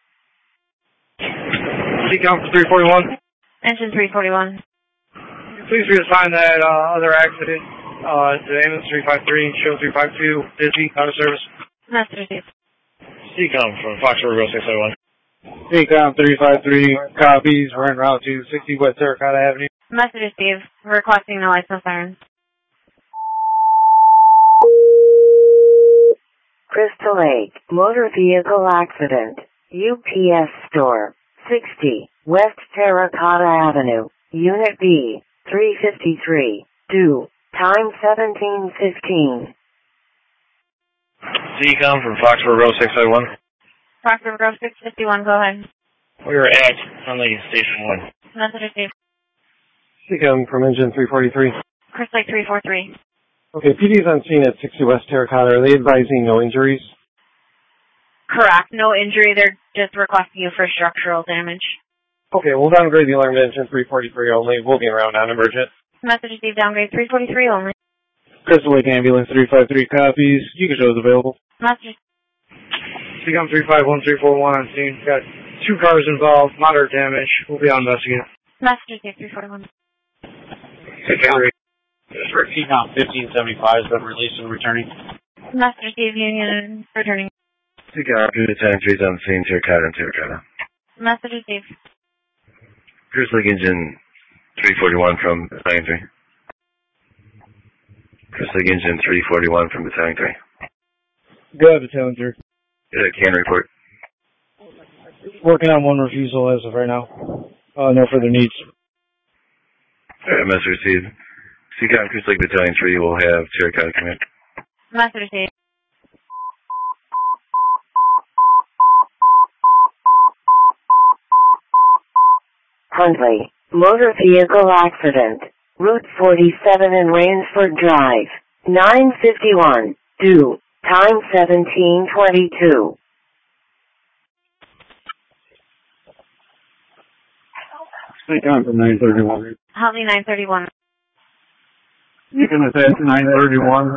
Seacom for three forty-one. Engine three forty-one. Please reassign that uh, other accident uh, to ambulance three five three, show three five two, busy, out of service. Master Steve. Seacom from Fox River Six oh one. Seacom three five three, copies, we're en route to sixty West Terracotta Avenue. Master Steve, requesting no lights, no sirens. Crystal Lake, motor vehicle accident, U P S Store, sixty, West Terracotta Avenue, Unit B, three fifty-three, due, time seventeen fifteen. Seacom from Fox River Six oh one. Fox River Grove six fifty-one, go ahead. We were at Hunley Station one. Master Steve. Seacom from Engine three forty-three. Chris Lake three four three. Okay, P D's on scene at sixty West Terracotta. Are they advising no injuries? Correct, no injury. They're just requesting you for structural damage. Okay, we'll downgrade the alarm to Engine three forty-three only. We'll be around non-emergent. Message received, downgrade three forty-three only. Crystal Lake Ambulance three five three copies. You can show is available. Message. Seacom three five one three four one on scene. Got two cars involved, moderate damage. We'll be on investigating. Message received, three forty-one. Seacom fifteen seventy-five has been released and returning. Message received, Union returning. Seacom, Lieutenant three's on scene, Terracotta and Terracotta. Message received. Crystal Lake Engine three forty-one from Battalion three. Crystal Lake Engine three forty-one from Battalion three. Good, Battalion three. Good, can report. Working on one refusal as of right now. Uh, no further needs. Alright, message received. Seacom, Crystal Lake Battalion three will have Terracotta command. Message received. Huntley, motor vehicle accident, Route forty-seven and Rainsford Drive, nine fifty-one, due, time seventeen twenty-two. Seacom from nine thirty-one. Huntley nine thirty-one. You can attach nine thirty-one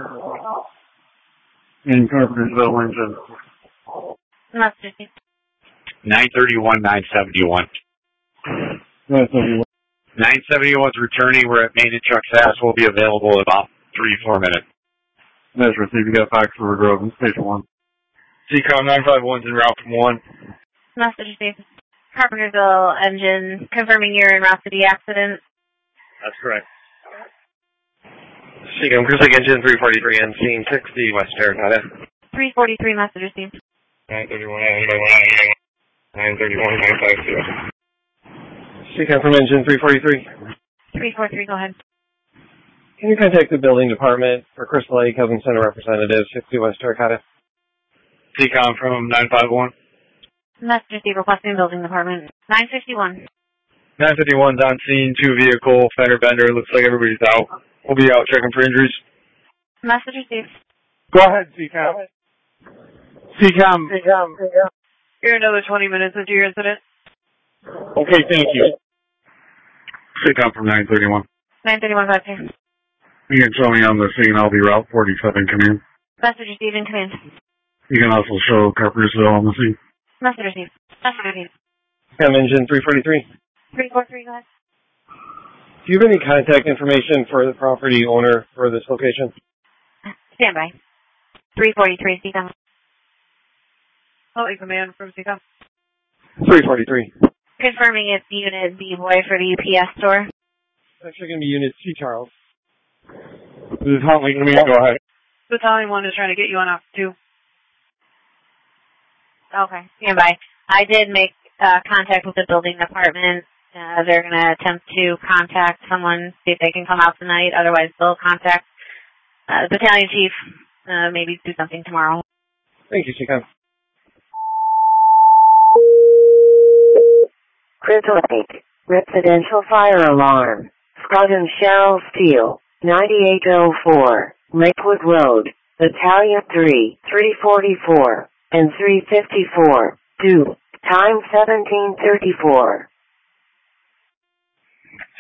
in Carpentersville Engine. Message received. nine thirty-one, nine seventy-one. nine seventy-one's returning. We're at Main and Chuck Sass. We'll be available in about three, four minutes. That's received. You got Fox River Grove, Station one. Seacom nine five one's en route from one. Message received. Carpentersville engine confirming you're en route to the accident. That's correct. Seacom, Crystal Lake Engine three forty-three on scene sixty West Terracotta. three forty-three message received. nine thirty-one, nine thirty-one, nine fifty. Seacom from Engine three forty-three. three forty-three, go ahead. Can you contact the building department for Crystal Lake, Helping Center Representative, sixty West Terracotta? Seacom from nine five one. Message received, requesting building department. nine fifty-one. nine fifty-one's on scene, two vehicle, fender bender. Looks like everybody's out. We'll be out checking for injuries. Message received. Go ahead, Seacom. Seacom. Seacom. You're another twenty minutes into your incident. Okay, thank you. Seacom from nine thirty-one. nine thirty-one, go ahead, sir. You can show me on the scene. I'll be Route forty-seven command. Message received in command. You can also show Carpentersville on the scene. Message received. Message received. Seacom Engine three forty-three. three forty-three, go ahead. Do you have any contact information for the property owner for this location? Stand by. three forty-three, Seacom. Holding command from Seacom. three forty-three. Confirming it's Unit B boy for the U P S store. It's actually going to be Unit C, Charles. This is Huntley. Let me go ahead. Battalion one is trying to get you on off two. Okay, stand by. I did make uh, contact with the building department. Uh, they're going to attempt to contact someone, see if they can come out tonight. Otherwise, they'll contact uh, the battalion chief, uh, maybe do something tomorrow. Thank you, Seacom. Crystal Lake, residential fire alarm, Scott and Cheryl Steele, ninety-eight oh four, Lakewood Road, Battalion three, three forty-four, and three fifty-four, due, time seventeen thirty-four.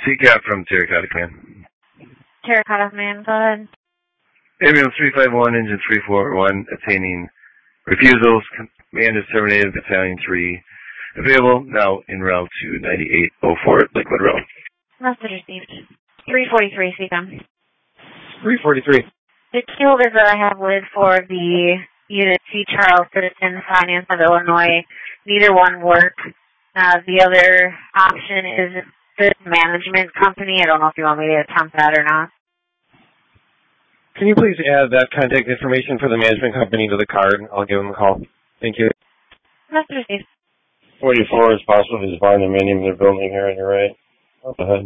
C CAP from Terracotta Command. Terracotta Command, go ahead. Ambulance three five one, engine three four one, obtaining refusals. Command is terminated, Battalion three. Available, now en route to ninety-eight oh four Lakewood Road. Message received. three forty-three, C COM. three forty-three. The key holders that I have listed for the Unit C Charles Citizen Finance of Illinois, neither one work. Uh, the other option is this management company. I don't know if you want me to attempt that or not. Can you please add that contact information for the management company to the card? I'll give them a call. Thank you. Message received. forty-four is possible. There's a barndominium they're building here on your right. Up ahead.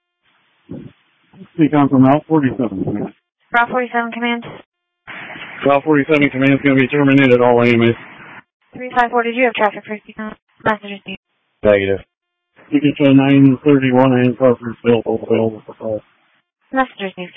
C COM from Route forty-seven, Command. Route forty-seven, Command. Route forty-seven, Command is going to be terminated, all A M A. three five four, did you have traffic for C COM? Message received. Negative. You can show nine thirty-one and Carter's available, available for call. Message received.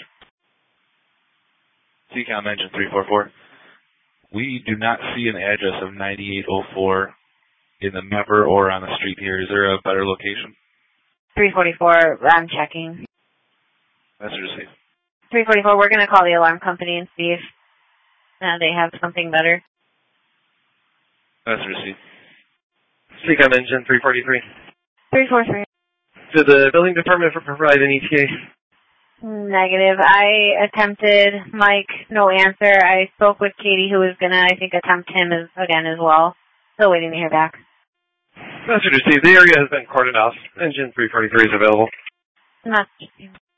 C COM engine three four four. We do not see an address of ninety-eight oh four in the mapper or on the street here. Is there a better location? three forty-four, I'm checking. Message received. three forty-four, we're going to call the alarm company and see if uh, they have something better. Message received. C COM engine three forty-three. three forty-three. Did the building department provide an E T A? Negative. I attempted Mike, no answer. I spoke with Katie, who was going to, I think, attempt him as, again as well. Still waiting to hear back. Message received. The area has been cordoned off. Engine three forty-three is available. Message.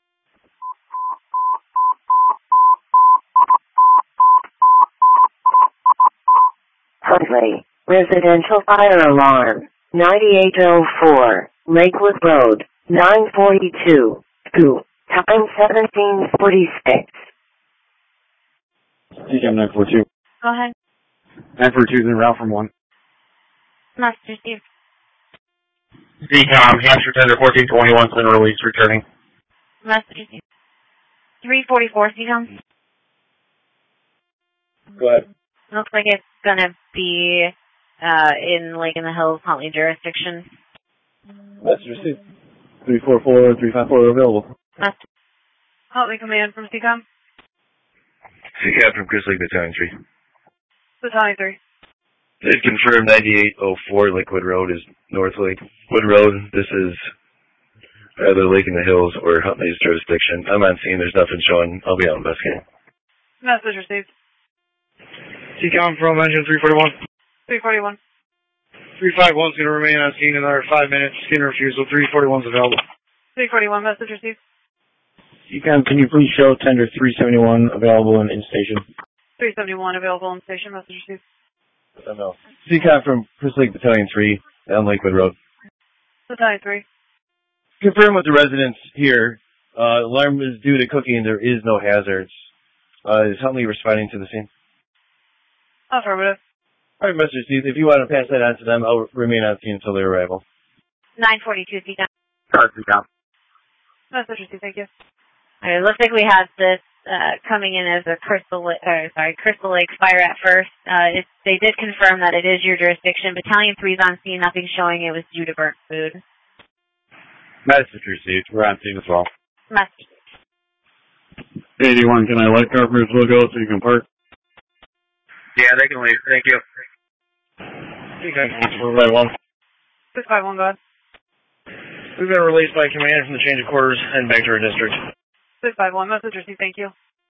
Huntley, residential fire alarm, ninety-eight oh four, Lakewood Road, nine forty-two, two, time seventeen forty-six. C COM nine four two. Go ahead. nine four two is en route from one. Message received. C COM, Hampshire Tender fourteen twenty-one, center release, returning. Message received. three forty-four, C COM. Go ahead. Looks like it's going to be uh, in Lake in the Hills, Huntley jurisdiction. Message received. three four four, three five four available. Message. Huntley Command from C COM. C CAP from Chris Lake Battalion three. Battalion three. They've confirmed ninety-eight oh four Lakewood Road is North Lakewood Road. This is either Lake in the Hills or Huntley's jurisdiction. I'm on scene. There's nothing showing. I'll be out investigating. Message received. C COM from engine three forty-one. three forty-one. three five one is going to remain on scene another five minutes. Skin refusal. three forty-one is available. three forty-one, message received. C COM, can you please show tender three seventy-one available in in-station? three seventy-one available on station, message received. No. C CAP from Chris Lake Battalion three down Lakewood Road. Battalion three. Confirm with the residents here. Uh, alarm is due to cooking. There is no hazards. Uh, is Huntley responding to the scene? Affirmative. All right, Mister Steve, if you want to pass that on to them, I'll remain on scene until their arrival. nine forty-two, C COM. Card, C COM. Message received, thank you. All right, it looks like we have this uh, coming in as a Crystal, or sorry, Crystal Lake fire at first. Uh, it, they did confirm that it is your jurisdiction. Battalion three is on scene. Nothing showing it was due to burnt food. Message received. We're on scene as well. Message. eighty-one, can I let Carpenter's logo so you can park? Yeah, they can leave. Thank you. Okay. We're right one. six five one, go ahead. We've been released by command from the change of quarters and back to our district. six five one, message received, thank you.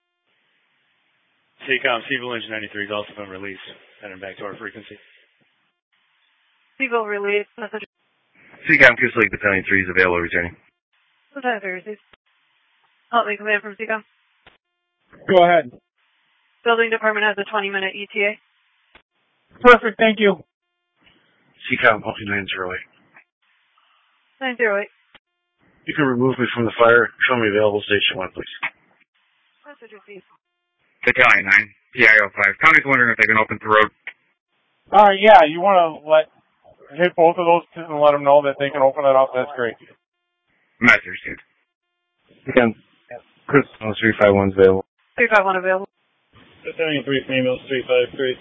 C COM, Civil Engine ninety-three has also been released. Heading back to our frequency. Civil release, message. C COM, Chris Lake Battalion three is available, returning. Battalion three received. Huntley Command from C COM. Go ahead. Building department has a twenty minute E T A. Perfect, thank you. C COM, Pulse nine zero eight. nine zero eight. You can remove me from the fire. Show me available station one, please. Message received. Battalion nine, P I O five. County's wondering if they can open the road. Uh, yeah, you want to let, hit both of those and let them know that they can open it up. That's great. Message received. Again, Chris, three five one is available. three five one available. Battalion three females, three five three.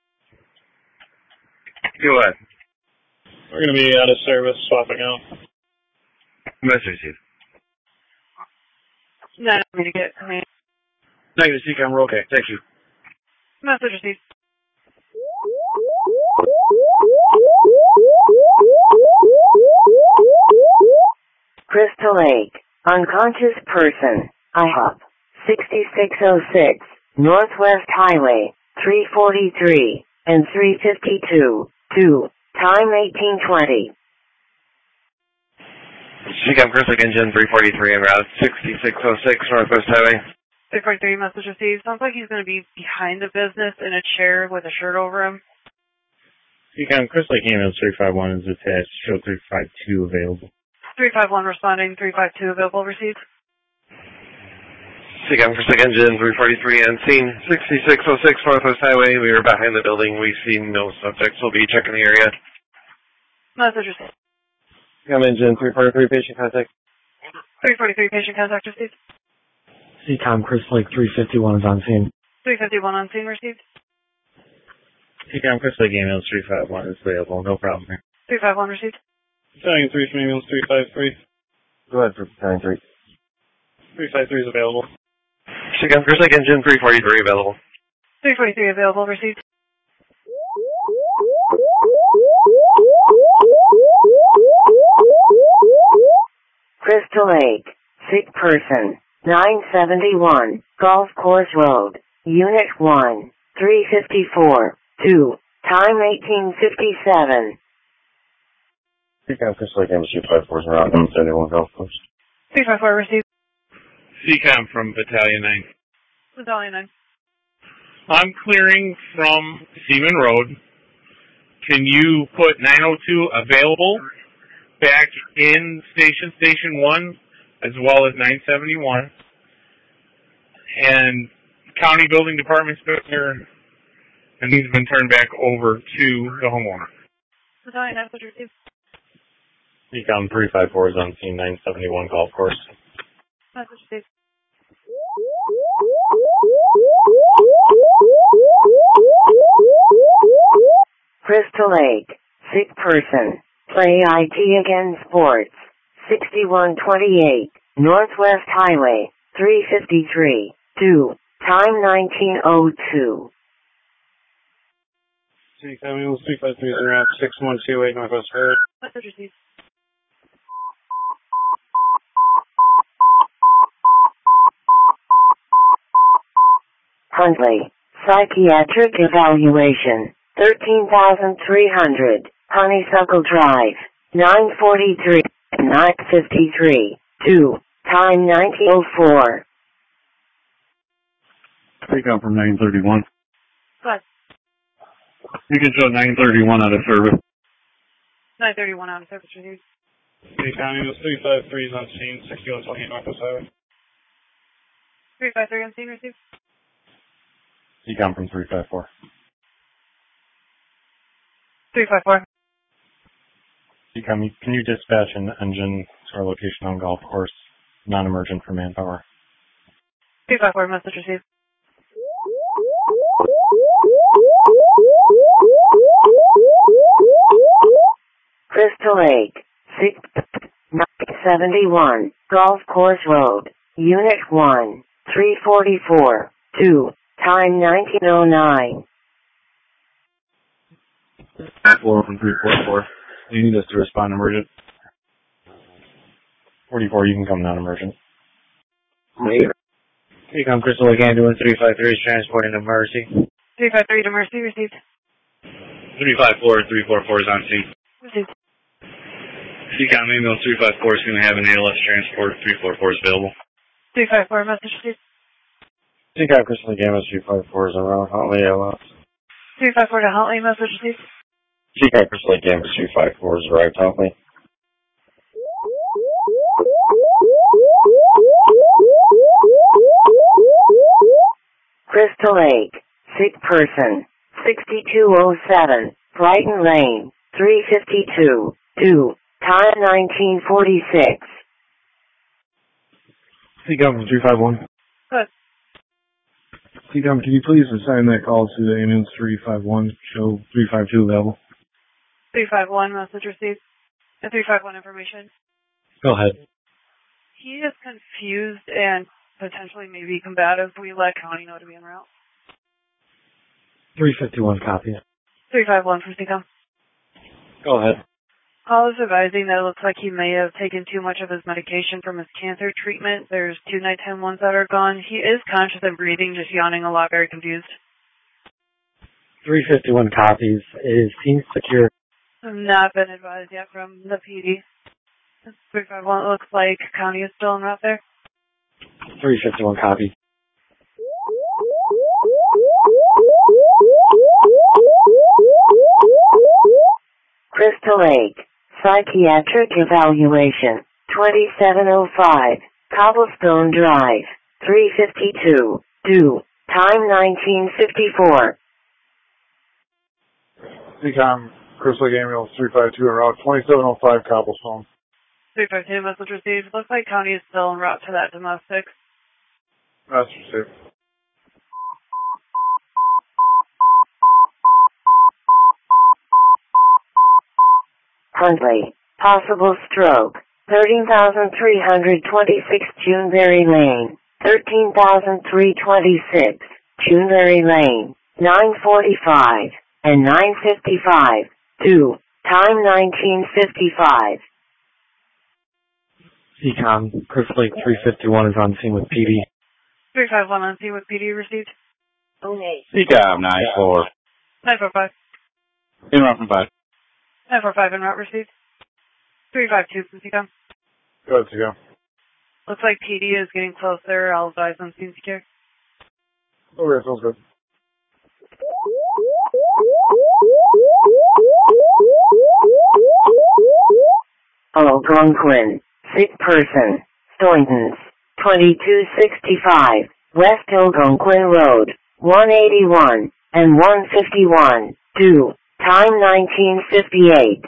Go ahead. We're going to be out of service, swapping out. Message received. Not me to get me. Negative, C COM, we're okay. Thank you. Message received. Crystal Lake, unconscious person, I H O P, sixty-six oh six, Northwest Highway, three forty-three, and three fifty-two, two, time eighteen twenty. C COM Crystal Lake Engine three forty-three en route, sixty-six oh six Northwest Highway. three forty-three, message received. Sounds like he's going to be behind the business in a chair with a shirt over him. C COM Crystal Lake ambulance three five one is attached, show three five two available. three five one responding, three five two available, received. C COM Crystal Lake Engine three forty-three on scene, sixty-six oh six Northwest Highway. We are behind the building. We see no subjects. We'll be checking the area. Message received. C COM Engine three forty-three, patient contact. three forty-three, patient contact received. C COM Crystal Lake three fifty-one is on scene. three fifty-one on scene received. C COM Crystal Lake ambulance three five one is available. No problem here. three five one received. Battalion three from ambulance three five three. Go ahead for Battalion three. three five three is available. C COM Crystal Lake Engine three forty-three available. three forty-three available, received. Crystal Lake, sick person, nine seventy-one, Golf Course Road, Unit one, three fifty-four, two, time eighteen fifty-seven. C COM Crystal Lake ambulance two five four is around M seventy-one Golf Course. three five four received. C COM from Battalion nine. Battalion nine. I'm clearing from Seaman Road. Can you put nine oh two available back in Station Station one as well as nine seventy-one? And County Building Department's been here, and he's been turned back over to the homeowner. Battalion nine, message received. C COM three five four is on scene, nine seventy-one Golf Course. Message received. Crystal Lake, sick person, play I T again sports, sixty-one twenty-eight, Northwest Highway, three fifty-three, two, time nineteen oh two. C COM ambulance three five three is around six one two eight Northwest Highway. Message received. Huntley, psychiatric evaluation, thirteen thousand three hundred, Honeysuckle Drive, nine forty-three, nine fifty-three, two, time nineteen oh four. C COM from nine thirty-one. Go ahead. You can show nine thirty-one out of service. nine thirty-one out of service received. C COM ambulance three five three is on scene, sixty-one twenty-eight Northwest Highway. three five three on scene received. C COM from three five four. three five four. C COM, can you dispatch an engine to our location on Golf Course, non-emergent for manpower? three five four, message received. Crystal Lake, six seventy-one, Golf Course Road, Unit one, three forty-four, two, time nineteen oh nine. Four from three forty-four. You need us to respond emergent. forty-four, you can come non-emergent. C COM Crystal Lake ambulance three five three is transporting to Mercy. three five three to Mercy received. three five four, three four four is on scene. Received. C COM ambulance three five four is going to have an A L S transport. three four four is available. three five four, message received. C COM Crystal Lake ambulance three five four is around Huntley A L S. three five four to Huntley, message received. C COM Crystal Lake ambulance three five four is arrived Huntley. Crystal Lake, sick person, sixty-two oh seven, Brighton Lane, three fifty-two, two, time nineteen forty-six. C COM from three five one. Good. C COM, can you please assign that call to the ambulance three five one, show three five two available? three five one, message received. And three five one information. Go ahead. He is confused and potentially may be combative. We let county know to be en route. three fifty-one copy. three five one from C COM. Go ahead. Call is advising that it looks like he may have taken too much of his medication from his cancer treatment. There's two nighttime ones that are gone. He is conscious and breathing, just yawning a lot, very confused. three fifty-one copies. Is scene secure? I've not been advised yet from the P D. three five one, it looks like county is still en route there. three fifty-one copy. Crystal Lake, Psychiatric Evaluation, twenty-seven oh five, Cobblestone Drive, three fifty-two, due, time nineteen fifty-four. C COM, Crystal Lake Ambulance three five two, route twenty-seven oh five, Cobblestone. three five two, message received. Looks like county is still en route to that domestic. That's received. Huntley, possible stroke, thirteen thousand three hundred twenty-six Juneberry Lane, thirteen thousand three hundred twenty-six Juneberry Lane, nine forty-five and nine fifty-five, due, time nineteen fifty-five. C COM, Crystal Lake three fifty-one is on scene with P D. three five one on scene with P D received. C COM nine four. nine four five. In route from five. nine four five en route received. three five two from C COM. Go ahead, C COM. Looks like P D is getting closer. I'll advise on scene secure. Okay, sounds good. Algonquin, sick person, Stoyntons, twenty-two sixty-five, West Algonquin Road, one eighty-one and one fifty-one, due, time nineteen fifty-eight.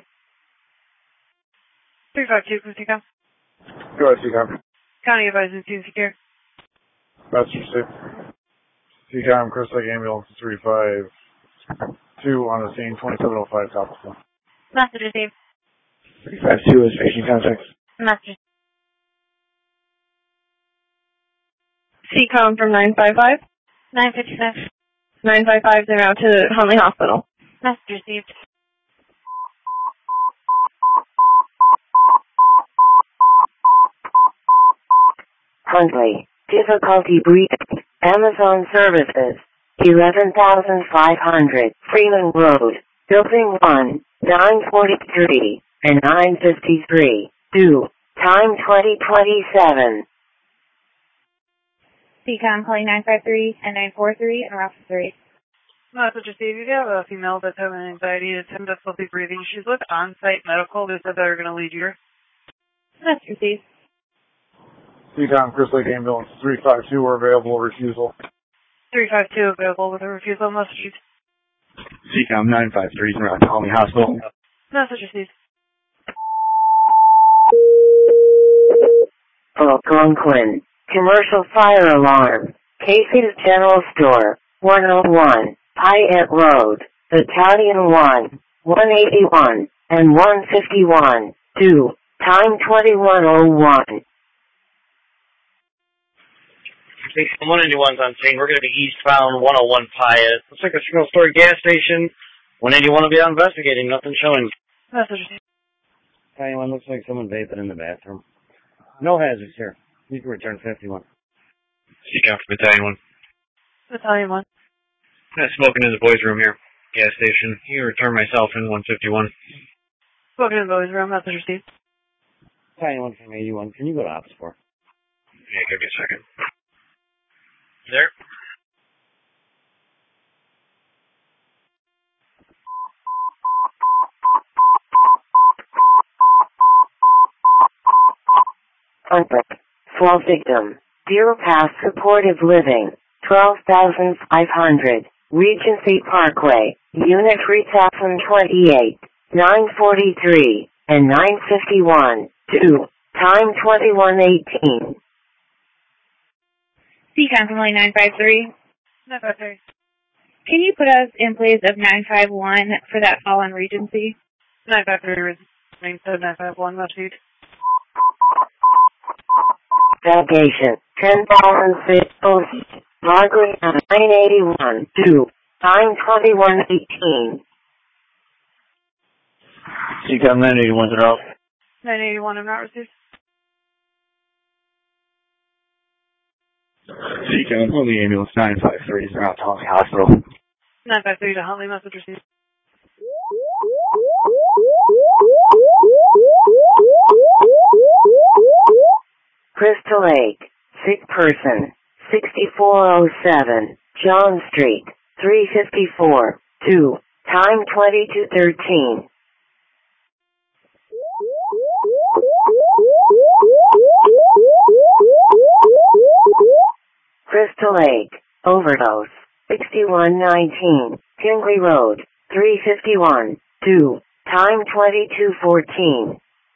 three five two from C COM. Go ahead, C COM. County advising scene secure. That's received. C COM, Crystal Lake Ambulance three five two on the scene, twenty-seven oh five, Cobblestone. Message received. three five two is patient contact. Message. C COM from nine five five. nine fifty-five. nine five five, they're out to Huntley Hospital. Message received. Huntley, difficulty breathing, Amazon Services, eleven thousand five hundred, Freeman Road, Building one, nine forty-three and nine fifty-three, due, time twenty twenty-seven. C COM calling nine five three and nine four three and route three. Message received. You have a female that's having anxiety, it's having difficulty breathing. She's with on-site medical. They said they're going to lead you. Message received. C COM, Crystal Lake Ambulance three five two, are available, refusal. three five two available with a refusal. Message. C COM nine five three is in route to Huntley Hospital. Message received. Algonquin, commercial fire alarm, Casey's General Store, one oh one, Pyatt Road, Battalion one, one eighty-one and one fifty-one, due, time twenty-one oh one. one eighty-one's on scene. We're going to be eastbound one oh one Pyatt. Looks like a single-story gas station. one eighty-one will be out investigating. Nothing showing. Message. Anyone looks like someone vaping in the bathroom. No hazards here. You can return fifty-one. C COM for Battalion one. Battalion one. Uh, smoking in the boys' room here. Gas station. You return myself in one fifty-one. Spoken in the boys' room. Message received. Battalion one from eighty-one. Can you go to Ops four? Yeah, give me a second. There. Huntley, fall victim, Deer Pass Supportive Living, twelve thousand five hundred, Regency Parkway, Unit three thousand twenty-eight, nine forty-three and nine fifty-one, due, time twenty-one eighteen. C COM from nine five three. nine five three. Can you put us in place of nine five one for that call on Regency? nine five three, nine five one, message. Navigation, ten thousand six hundred, Margaret, nine eighty-one, two, time twenty-one eighteen. C COM nine eighty-one's are out. nine eighty-one, I'm not received. C COM, Huntley ambulance nine five three is around Huntley Hospital. nine five three to Huntley, message received. Crystal Lake, sick person, sixty-four oh seven, John Street, three fifty-four, two, time twenty-two thirteen. Crystal Lake, overdose, sixty-one nineteen, Tingley Road, three fifty-one, two, time twenty-two fourteen.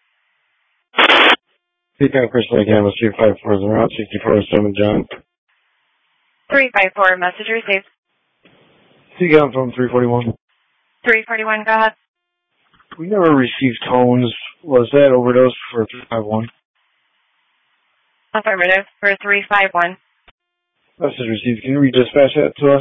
C COM Crystal Lake ambulance three five four is around sixty-four oh seven, John. three five four, message received. C COM from three forty-one. three forty-one, go ahead. We never received tones. Was that overdose for three five one? Affirmative for three five one. Message received. Can you redispatch that to us?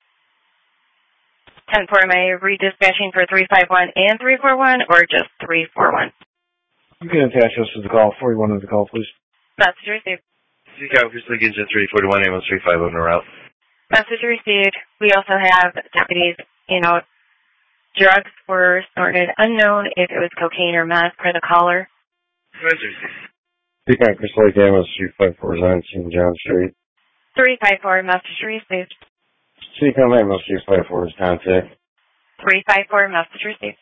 ten four, am I redispatching for three five one and three four one or just three four one? You can attach us to the call. forty-one is the call, please. Message received. C COM Crystal Lake Engine three forty-one, ambulance three five oh en route. Message received. We also have deputies, you know, drugs were sorted unknown if it was cocaine or meth per the caller. Message received. C COM Crystal Lake ambulance three five four is on scene, John Street. three five four, message received. C COM ambulance three five four is contact. three five four, message received.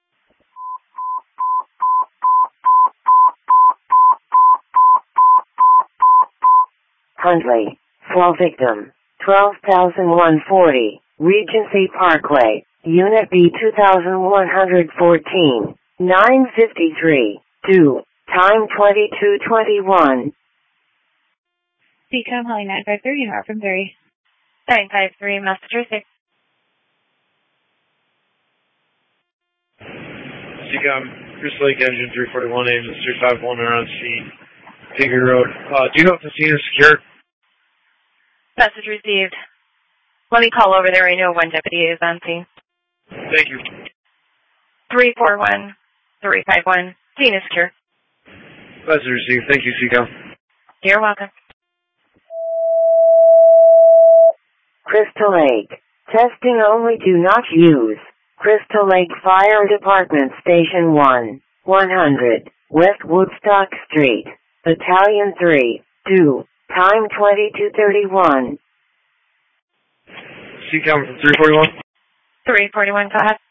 Huntley, slow victim, twelve thousand one hundred forty, Regency Parkway, Unit B two thousand one hundred fourteen, nine fifty-three, two, time twenty-two twenty-one. C COM Holly nine five three, you're from three. nine five three, message received. C COM, Crystal Lake Engine three forty-one, ambulance three five one are on scene. Figure Road. Uh, do you know if the scene is secure? Message received. Let me call over there. I know one deputy is on scene. Thank you. three four one, three five one, scene is secure. Message received. Thank you, C COM. You're welcome. Crystal Lake, testing only, do not use. Crystal Lake Fire Department Station one, one hundred, West Woodstock Street, Battalion three, two, time twenty-two thirty-one. C COM from three forty-one. three forty-one, go ahead.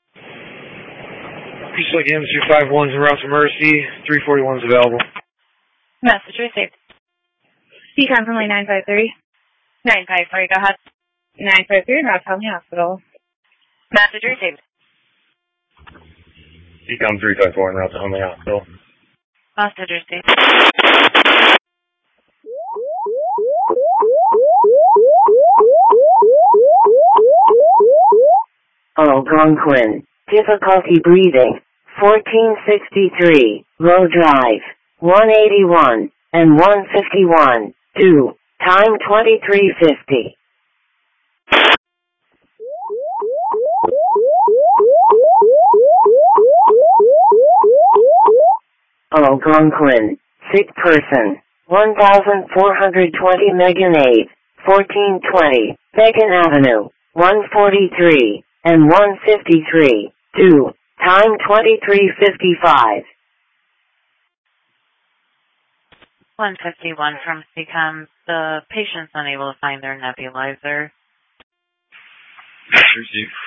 Crystal Lake Engine three five one is en route to Mercy. three forty-one is available. Message received. C COM from nine five three. nine five three, go ahead. nine five three, Route County Hospital. Message received. C COM three five four en route to Huntley Hospital. Message received. Algonquin, difficulty breathing, fourteen sixty-three, Low Drive, one eighty-one, and one fifty-one, two, time twenty-three fifty. Algonquin, sick person, one thousand four hundred twenty Meganade, fourteen twenty, Bacon Avenue, one forty-three, and one fifty-three, two, time twenty-three fifty-five. one fifty-one from C COM. The patient's unable to find their nebulizer. Receive.